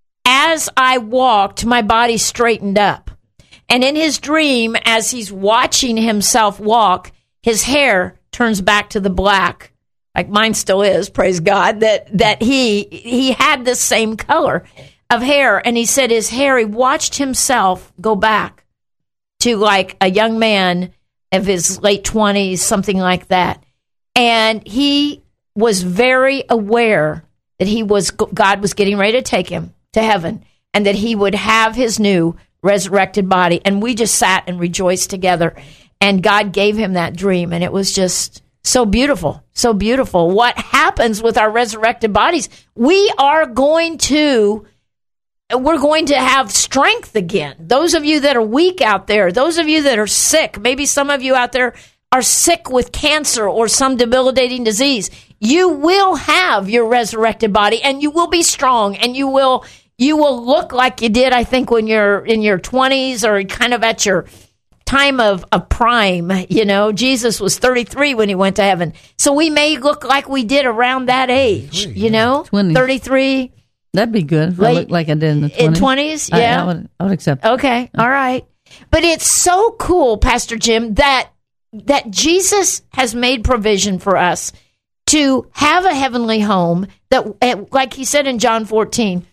as I walked, my body straightened up. And in his dream, as he's watching himself walk, his hair turns back to the black, like mine still is, praise God, that, that he, he had the same color of hair. And he said his hair, he watched himself go back to like a young man of his late twenties, something like that. And he was very aware that he was, God was getting ready to take him to heaven and that he would have his new resurrected body. And we just sat and rejoiced together. And God gave him that dream. And it was just so beautiful, so beautiful. What happens with our resurrected bodies? We are going to, we're going to have strength again. Those of you that are weak out there, those of you that are sick, maybe some of you out there are sick with cancer or some debilitating disease, you will have your resurrected body and you will be strong and you will you will look like you did, I think, when you're in your twenties or kind of at your time of, of prime. You know, Jesus was thirty-three when he went to heaven. So we may look like we did around that age, you know, twenty. thirty-three. That'd be good. If I Late- look like I did in the twenties. In twenties, I- yeah. I, would, I would accept. Okay, all right. But it's so cool, Pastor Jim, that that Jesus has made provision for us to have a heavenly home that, like he said in John fourteen,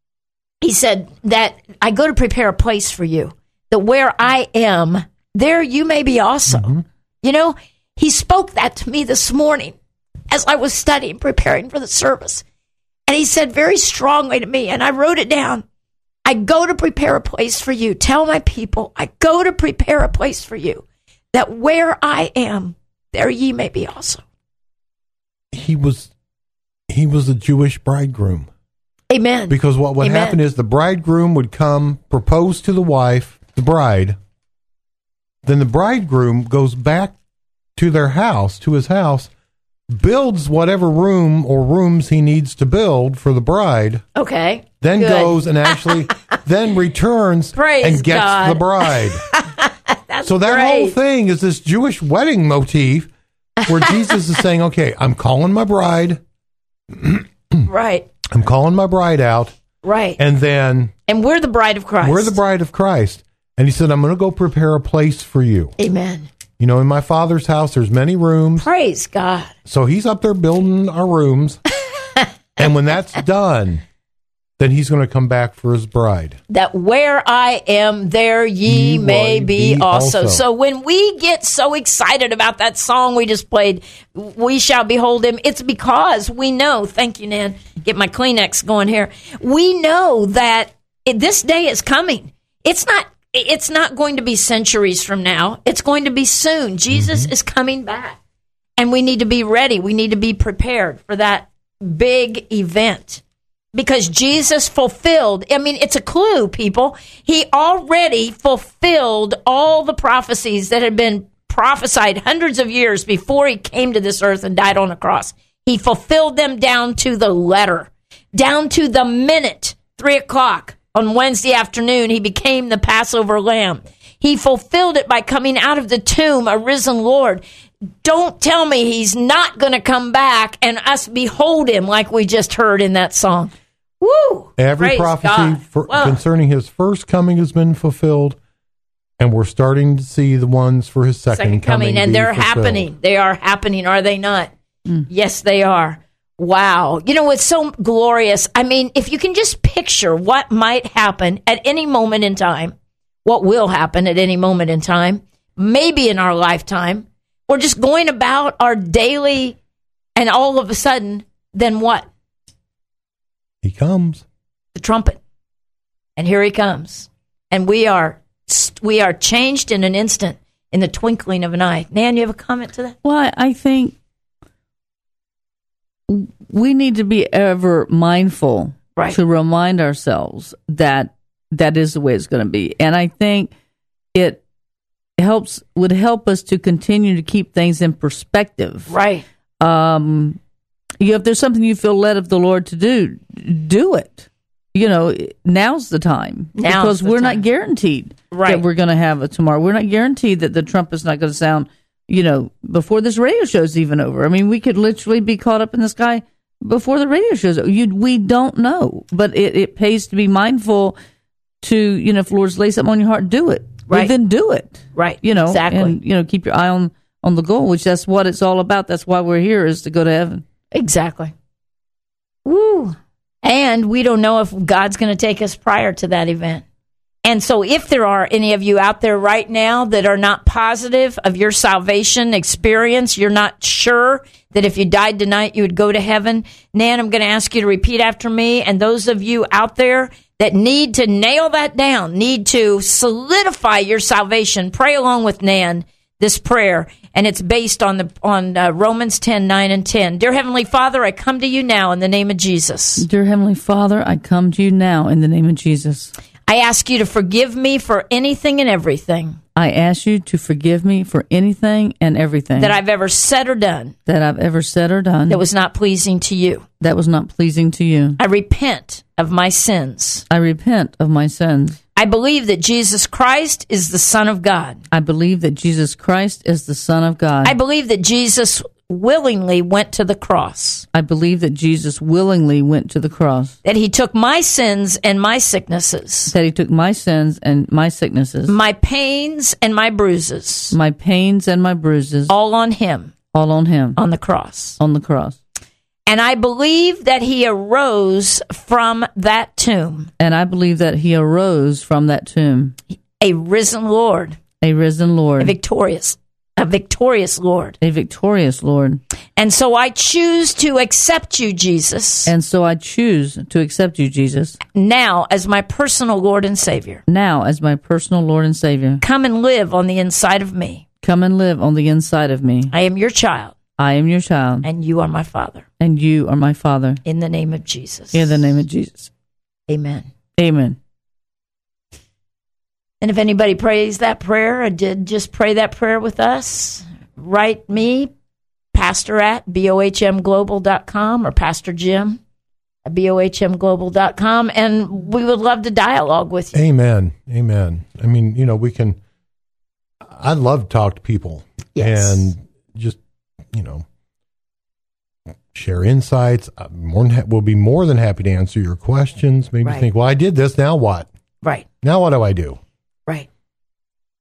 he said that I go to prepare a place for you, that where I am, there you may be also. Mm-hmm. You know, he spoke that to me this morning as I was studying, preparing for the service. And he said very strongly to me, and I wrote it down, I go to prepare a place for you. Tell my people, I go to prepare a place for you, that where I am, there ye may be also. He was, he was the Jewish bridegroom. Amen. Because what would Amen. happen is the bridegroom would come, propose to the wife, the bride. Then the bridegroom goes back to their house, to his house, builds whatever room or rooms he needs to build for the bride. Okay. Then Good. goes and actually then returns Praise and gets God. the bride. That's So that great. whole thing is this Jewish wedding motif where Jesus is saying, okay, I'm calling my bride. Right. I'm calling my bride out. Right. And then And we're the bride of Christ. we're the bride of Christ. And he said, I'm going to go prepare a place for you. Amen. You know, in my Father's house, there's many rooms. Praise God. So he's up there building our rooms. And when that's done, then he's going to come back for his bride. That where I am, there ye, Ye may will be, be also. also. So when we get so excited about that song we just played, We Shall Behold Him, it's because we know, thank you, Nan, get my Kleenex going here. We know that it, this day is coming. It's not It's not going to be centuries from now. It's going to be soon. Jesus mm-hmm. is coming back. And we need to be ready. We need to be prepared for that big event. Because Jesus fulfilled, I mean, it's a clue, people. He already fulfilled all the prophecies that had been prophesied hundreds of years before he came to this earth and died on the cross. He fulfilled them down to the letter, down to the minute, three o'clock. On Wednesday afternoon, he became the Passover lamb. He fulfilled it by coming out of the tomb, a risen Lord. Don't tell me he's not going to come back and us behold him like we just heard in that song. Woo! Every Praise prophecy for, concerning his first coming has been fulfilled, and we're starting to see the ones for his second, second coming. coming. And they're fulfilled. happening. They are happening, are they not? Mm. Yes, they are. Wow. You know, it's so glorious. I mean, if you can just picture what might happen at any moment in time, what will happen at any moment in time, maybe in our lifetime, we're just going about our daily, and all of a sudden, then what? He comes. The trumpet. And here he comes. And we are we are changed in an instant, in the twinkling of an eye. Nan, you have a comment to that? Well, I think we need to be ever mindful right. to remind ourselves that that is the way it's going to be. And I think it helps would help us to continue to keep things in perspective. Right. Um, you know, if there's something you feel led of the Lord to do, do it. You know, now's the time. Now's because the we're time. not guaranteed right. that we're going to have it tomorrow. We're not guaranteed that the trumpet's not going to sound, you know, before this radio show's even over. I mean, we could literally be caught up in the sky before the radio show's over. You, we don't know. But it, it pays to be mindful to, you know, if the Lord's laid something on your heart, do it. Right. Well, then do it. Right. You know, exactly. And, you know, keep your eye on, on the goal, which that's what it's all about. That's why we're here, is to go to heaven. Exactly. Woo. And we don't know if God's going to take us prior to that event. And so if there are any of you out there right now that are not positive of your salvation experience, you're not sure that if you died tonight you would go to heaven, Nan, I'm going to ask you to repeat after me. And those of you out there that need to nail that down, need to solidify your salvation, pray along with Nan this prayer, and it's based on the on uh, Romans ten, nine, and ten. Dear Heavenly Father, I come to you now in the name of Jesus. Dear Heavenly Father, I come to you now in the name of Jesus. I ask you to forgive me for anything and everything I ask you to forgive me for anything and everything that I've ever said or done that I've ever said or done that was not pleasing to you. that was not pleasing to you. I repent of my sins. I repent of my sins. I believe that Jesus Christ is the Son of God. I believe that Jesus Christ is the Son of God. I believe that Jesus willingly went to the cross, I believe that Jesus willingly went to the cross, that he took my sins and my sicknesses, that he took my sins and my sicknesses, my pains and my bruises, my pains and my bruises, all on him, all on him, on the cross. on the cross. And I believe that he arose from that tomb, And I believe that he arose from that tomb, a risen Lord, a risen Lord, a victorious, a victorious Lord. a victorious Lord. And so I choose to accept you, Jesus, And so I choose to accept you, Jesus, now as my personal Lord and Savior. now as my personal Lord and Savior. Come and live on the inside of me. Come and live on the inside of me. I am your child, I am your child, and you are my Father. and you are my Father. In the name of Jesus. In the name of Jesus. Amen. Amen. And if anybody prays that prayer or did just pray that prayer with us, write me, pastor at B O H M global dot com or Pastor Jim at B O H M global dot com, and we would love to dialogue with you. Amen. Amen. I mean, you know, we can, I love to talk to people Yes. and just, you know, share insights. I'm more than ha- we'll be more than happy to answer your questions. Maybe Right. think, well, I did this. Now what? Right, Now what do I do? right.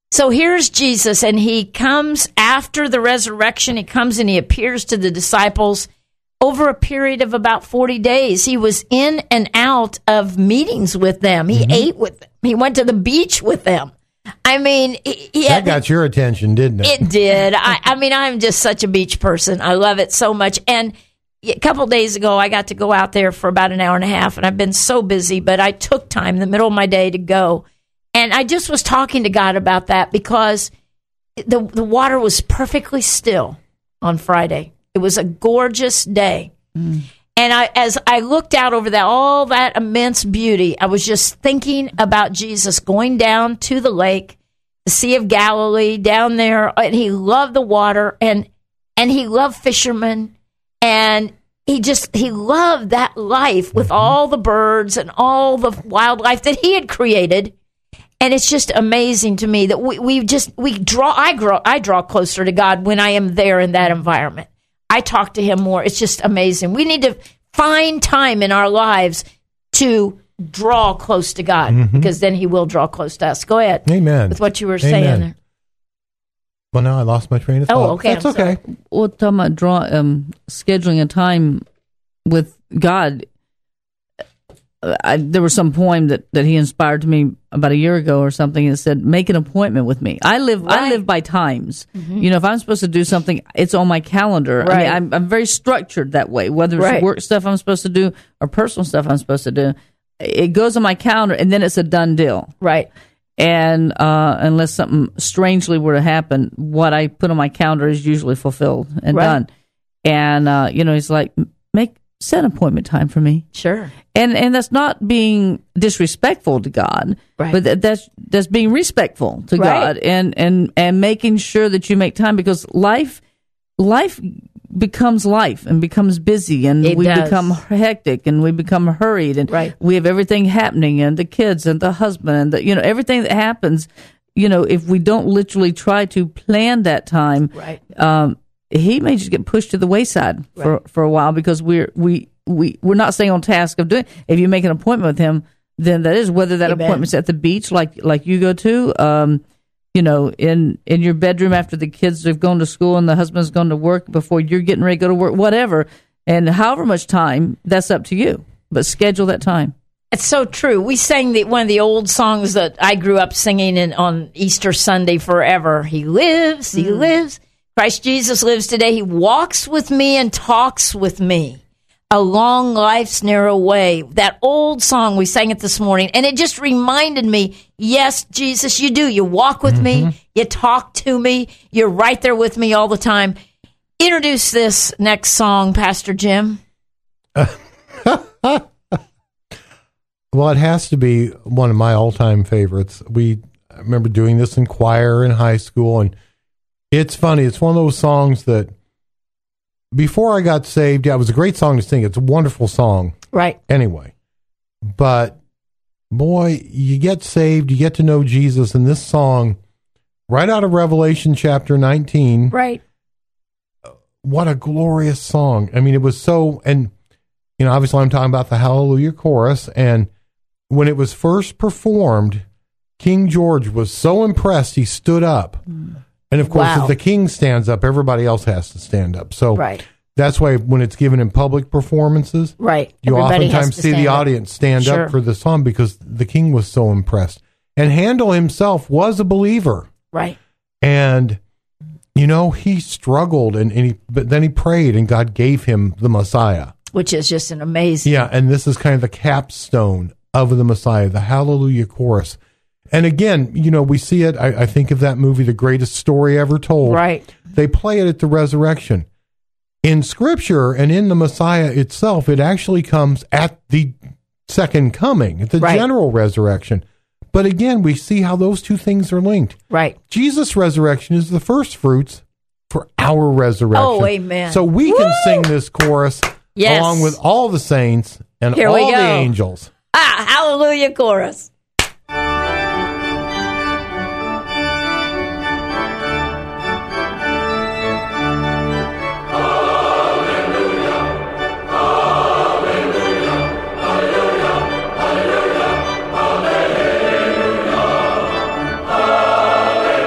So here's Jesus, and he comes after the resurrection. He comes and he appears to the disciples over a period of about forty days. He was in and out of meetings with them. He mm-hmm. ate with them. He went to the beach with them. I mean, he, he that had, got your attention, didn't it? It did. I, I mean, I'm just such a beach person. I love it so much. And a couple of days ago, I got to go out there for about an hour and a half, and I've been so busy, but I took time in the middle of my day to go. And I just was talking to God about that because the the water was perfectly still on Friday. It was a gorgeous day. Mm. And I, as I looked out over that, all that immense beauty, I was just thinking about Jesus going down to the lake, the Sea of Galilee, down there, and he loved the water, and and he loved fishermen, and he just, he loved that life with all the birds and all the wildlife that he had created. And it's just amazing to me that we, we just, we draw, I grow, I draw closer to God when I am there in that environment. I talk to him more. It's just amazing. We need to find time in our lives to draw close to God, mm-hmm. because then he will draw close to us. Go ahead. Amen. With what you were Amen. saying there. Well, now I lost my train of thought. Oh, okay. That's I'm okay. sorry. Well, talking about draw, um, scheduling a time with God, I, there was some poem that, that he inspired to me about a year ago or something that said, make an appointment with me. I live right. I live by times. Mm-hmm. You know, if I'm supposed to do something, it's on my calendar. Right. I mean, I'm, I'm very structured that way, whether it's right. work stuff I'm supposed to do or personal stuff I'm supposed to do. It goes on my calendar, and then it's a done deal. Right. And uh, unless something strangely were to happen, what I put on my calendar is usually fulfilled and right. done. And, uh, you know, he's like, make set an appointment time for me. Sure. And and that's not being disrespectful to God, right. but that, that's that's being respectful to right. God, and, and and making sure that you make time, because life life becomes life and becomes busy, and it we does. become hectic, and we become hurried, and right. we have everything happening, and the kids and the husband and the, you know, everything that happens. You know, if we don't literally try to plan that time, right. um, he may just get pushed to the wayside right. for for a while, because we're we. We, we're not staying on task of doing. If you make an appointment with him, then that is, whether that Amen. appointment's at the beach, like like you go to, um, you know, in, in your bedroom after the kids have gone to school and the husband's gone to work before you're getting ready to go to work, whatever. And however much time, that's up to you. But schedule that time. It's so true. We sang the, one of the old songs that I grew up singing in, on Easter Sunday forever. He lives, he mm. lives. Christ Jesus lives today. He walks with me and talks with me along life's narrow way. That old song, we sang it this morning, and it just reminded me, yes, Jesus, you do. You walk with mm-hmm. me. You talk to me. You're right there with me all the time. Introduce this next song, Pastor Jim. Well, it has to be one of my all-time favorites. We I remember doing this in choir in high school, and it's funny. It's one of those songs that before I got saved, yeah, it was a great song to sing. It's a wonderful song. Right. Anyway, but boy, you get saved, you get to know Jesus, and this song, right out of Revelation chapter nineteen. Right. What a glorious song. I mean, it was so, and, you know, obviously I'm talking about the Hallelujah chorus, and when it was first performed, King George was so impressed, he stood up. Mm. And of course, wow. if the king stands up, everybody else has to stand up. So right. that's why when it's given in public performances, right. you everybody oftentimes see the up. audience stand sure. up for the song, because the king was so impressed. And Handel himself was a believer. Right. And, you know, he struggled, and, and he, but then he prayed, and God gave him the Messiah. Which is just an amazing. Yeah, and this is kind of the capstone of the Messiah, the Hallelujah chorus. And again, you know, we see it, I, I think of that movie, The Greatest Story Ever Told. Right. They play it at the resurrection. In Scripture and in the Messiah itself, it actually comes at the second coming, at the right. general resurrection. But again, we see how those two things are linked. Right. Jesus' resurrection is the first fruits for our resurrection. Oh, amen. So we Woo! can sing this chorus yes. along with all the saints and Here all we go. the angels. Ah, Hallelujah chorus. Hallelujah,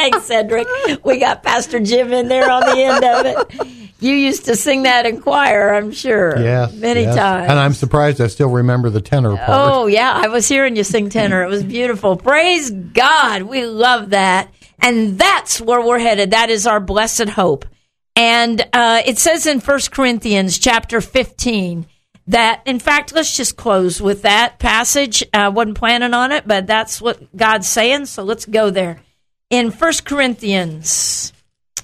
Thanks, Cedric. We got Pastor Jim in there on the end of it. You used to sing that in choir, I'm sure. Yes. Many yes. times. And I'm surprised I still remember the tenor part. Oh, yeah. I was hearing you sing tenor. It was beautiful. Praise God. We love that. And that's where we're headed. That is our blessed hope. And uh, it says in First Corinthians chapter fifteen that, in fact, let's just close with that passage. I uh, wasn't planning on it, but that's what God's saying, so let's go there. In First Corinthians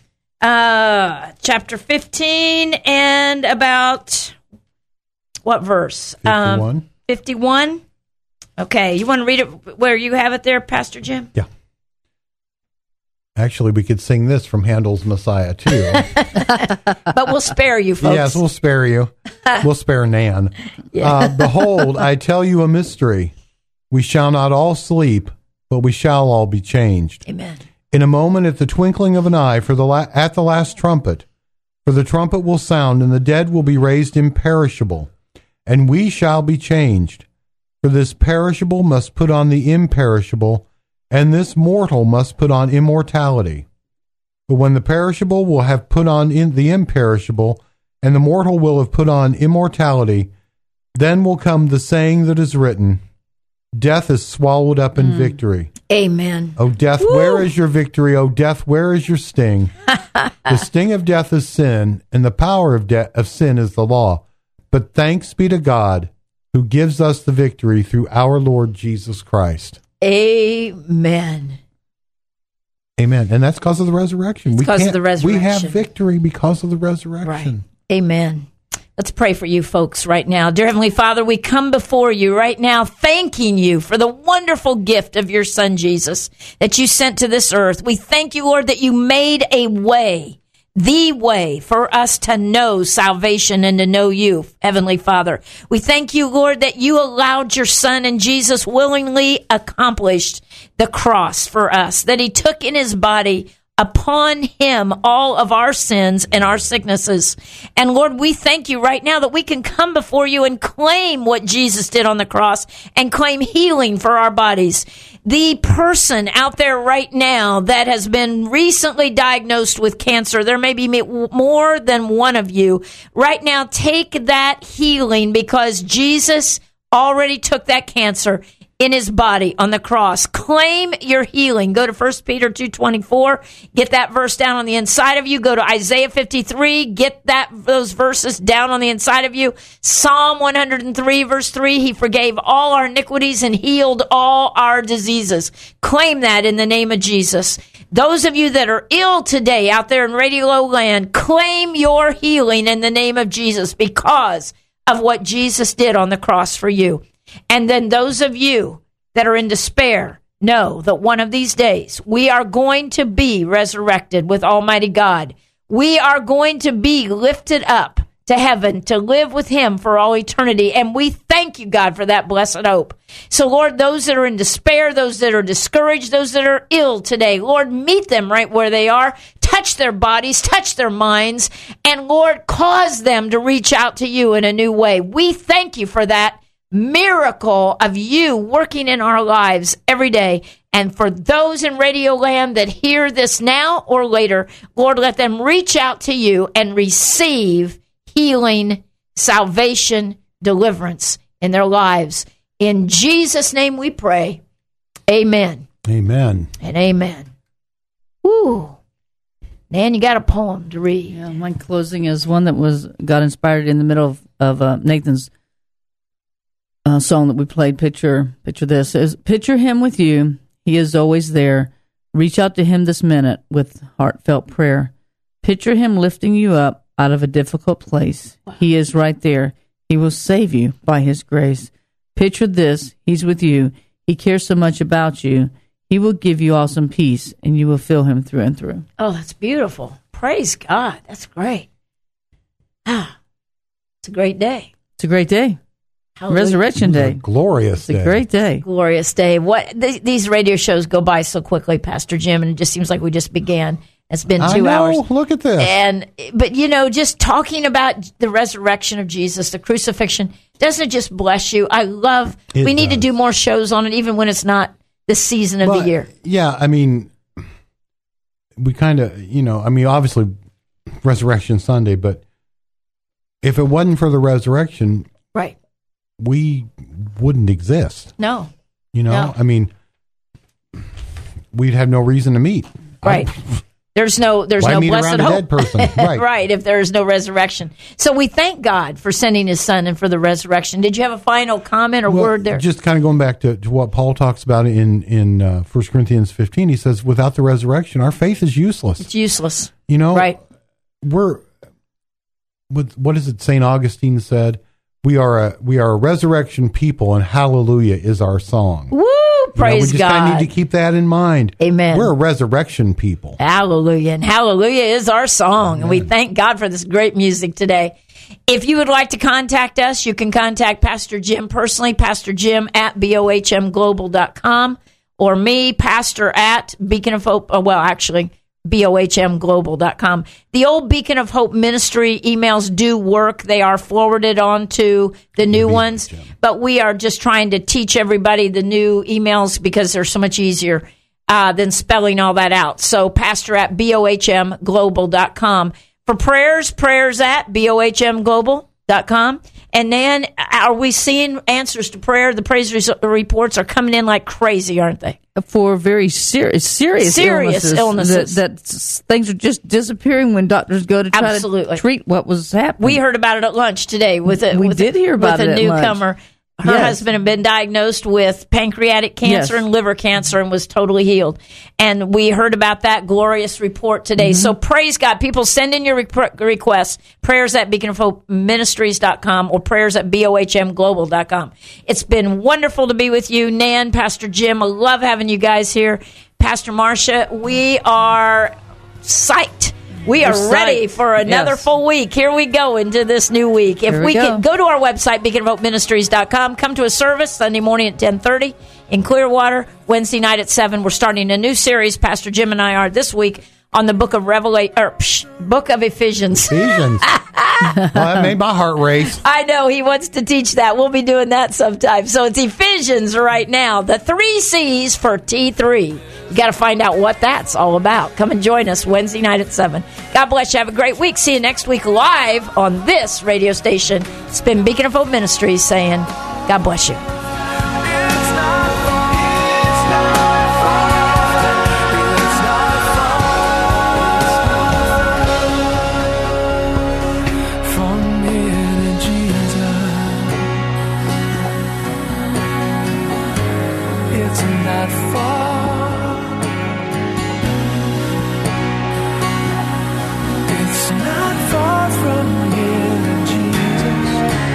uh, chapter fifteen and about, what verse? fifty-one. Um, fifty-one? Okay, you want to read it where you have it there, Pastor Jim? Yeah. Actually, we could sing this from Handel's Messiah, too. But we'll spare you, folks. Yes, we'll spare you. We'll spare Nan. Yeah. Uh, Behold, I tell you a mystery. We shall not all sleep, but we shall all be changed. Amen. In a moment, at the twinkling of an eye, for the la- at the last trumpet. For the trumpet will sound, and the dead will be raised imperishable, and we shall be changed. For this perishable must put on the imperishable, and this mortal must put on immortality. But when the perishable will have put on in the imperishable, and the mortal will have put on immortality, then will come the saying that is written, Death is swallowed up in mm. victory. Amen. O death, Woo! Where is your victory? O death, where is your sting? The sting of death is sin, and the power of, de- of sin is the law. But thanks be to God, who gives us the victory through our Lord Jesus Christ. Amen. Amen. And that's because of the resurrection. It's because of the resurrection. We have victory because of the resurrection. Right. Amen. Let's pray for you folks right now. Dear Heavenly Father, we come before you right now thanking you for the wonderful gift of your Son, Jesus, that you sent to this earth. We thank you, Lord, that you made a way, the way for us to know salvation and to know you, Heavenly Father. We thank you, Lord, that you allowed your Son and Jesus willingly accomplished the cross for us, that he took in his body upon him all of our sins and our sicknesses. And Lord, we thank you right now that we can come before you and claim what Jesus did on the cross and claim healing for our bodies. The person out there right now that has been recently diagnosed with cancer, there may be more than one of you. Right now, take that healing because Jesus already took that cancer in his body on the cross. Claim your healing. Go to First Peter two twenty-four. Get that verse down on the inside of you. Go to Isaiah fifty-three. Get that those verses down on the inside of you. Psalm one hundred three, verse three. He forgave all our iniquities and healed all our diseases. Claim that in the name of Jesus. Those of you that are ill today out there in Radio Land, claim your healing in the name of Jesus because of what Jesus did on the cross for you. And then those of you that are in despair, know that one of these days we are going to be resurrected with Almighty God. We are going to be lifted up to heaven to live with him for all eternity. And we thank you, God, for that blessed hope. So, Lord, those that are in despair, those that are discouraged, those that are ill today, Lord, meet them right where they are. Touch their bodies, touch their minds, and, Lord, cause them to reach out to you in a new way. We thank you for that miracle of you working in our lives every day. And for those in Radio Land that hear this now or later, Lord, let them reach out to you and receive healing, salvation, deliverance in their lives. In Jesus' name we pray. Amen. Amen. And amen. Woo. Nan, you got a poem to read. Yeah, my closing is one that was got inspired in the middle of, of uh, Nathan's Uh, song that we played. Picture, picture this is picture him with you. He is always there. Reach out to him this minute with heartfelt prayer. Picture him lifting you up out of a difficult place. Wow. He is right there. He will save you by his grace. Picture this. He's with you. He cares so much about you. He will give you awesome peace, and you will feel him through and through. Oh, that's beautiful. Praise God. That's great. Ah, it's a great day. It's a great day. Hallelujah. Resurrection Day. Glorious it's day. It's a great day. Glorious day. What th- These radio shows go by so quickly, Pastor Jim, and it just seems like we just began. It's been two I know. hours. Look at this. And But, you know, just talking about the resurrection of Jesus, the crucifixion, doesn't it just bless you? I love, it we need does. to do more shows on it, even when it's not the season of but, the year. Yeah, I mean, we kind of, you know, I mean, obviously Resurrection Sunday, but if it wasn't for the resurrection, right, we wouldn't exist. No. You know, No. I mean, we'd have no reason to meet. Right. I, There's no there's Why no meet blessed around a hope. dead person? Right. Right, if there is no resurrection. So we thank God for sending his son and for the resurrection. Did you have a final comment or well, word there? just kind of going back to, to what Paul talks about in, in uh, First Corinthians fifteen, he says, without the resurrection, our faith is useless. It's useless. You know, Right. we're, what, what is it Saint Augustine said? We are a we are a resurrection people, and hallelujah is our song. Woo! Praise you know, we just God. kind of need to keep that in mind. Amen. We're a resurrection people. Hallelujah. And hallelujah is our song. Amen. And we thank God for this great music today. If you would like to contact us, you can contact Pastor Jim personally, Pastor Jim at B O H M global dot com, or me, Pastor at Beacon of Hope, oh, well, actually, B O H M global dot com. The old Beacon of Hope ministry emails do work. They are forwarded on to the new ones, but we are just trying to teach everybody the new emails because they're so much easier uh, than spelling all that out. So pastor at B O H M global dot com. For prayers, prayers at B O H M global dot com. And then, are we seeing answers to prayer? The praise res- reports are coming in like crazy, aren't they? For very serious, serious, serious illnesses. illnesses. That, that s- things are just disappearing when doctors go to try Absolutely. to treat what was happening. We heard about it at lunch today with a, We with did a, hear about with it a at newcomer. lunch. Her Yes. husband had been diagnosed with pancreatic cancer Yes. and liver cancer and was totally healed. And we heard about that glorious report today. Mm-hmm. So praise God. People send in your re- requests, prayers at beacon of hope ministries dot com or prayers at B O H M global dot com. It's been wonderful to be with you, Nan, Pastor Jim. I love having you guys here. Pastor Marcia, we are psyched. We are We're ready psyched. for another Yes. full week. Here we go into this new week. If Here we, we can go. go to our website, beacon of hope ministries dot com, come to a service Sunday morning at ten thirty in Clearwater, Wednesday night at seven. We're starting a new series. Pastor Jim and I are this week on the book of Revelation, or psh, book of Ephesians. Ephesians. Well, that made my heart race. I know he wants to teach that. We'll be doing that sometime. So it's Ephesians right now. The three C's for T three. You got to find out what that's all about. Come and join us Wednesday night at seven. God bless you. Have a great week. See you next week live on this radio station. It's been Beacon of Hope Ministries saying, God bless you. It's not far. It's not far. It's not far from here to Jesus. It's not far. It's not far from here to Jesus.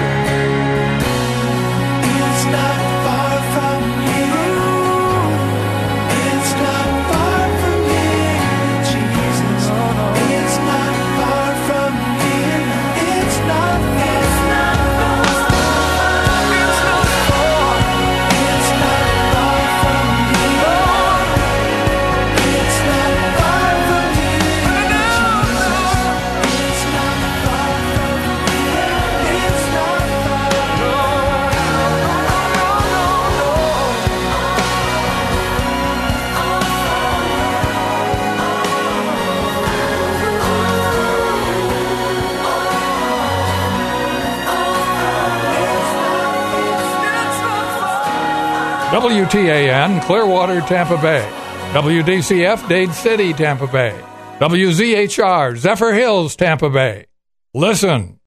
It's not far from you. It's not far from here, Jesus. It's not far from here. It's not. It's not far. It's not far. It's not far from you. It's not far from here, Jesus. It's not far from here. It's not far. W T A N, Clearwater, Tampa Bay. W D C F, Dade City, Tampa Bay. W Z H R, Zephyr Hills, Tampa Bay. Listen.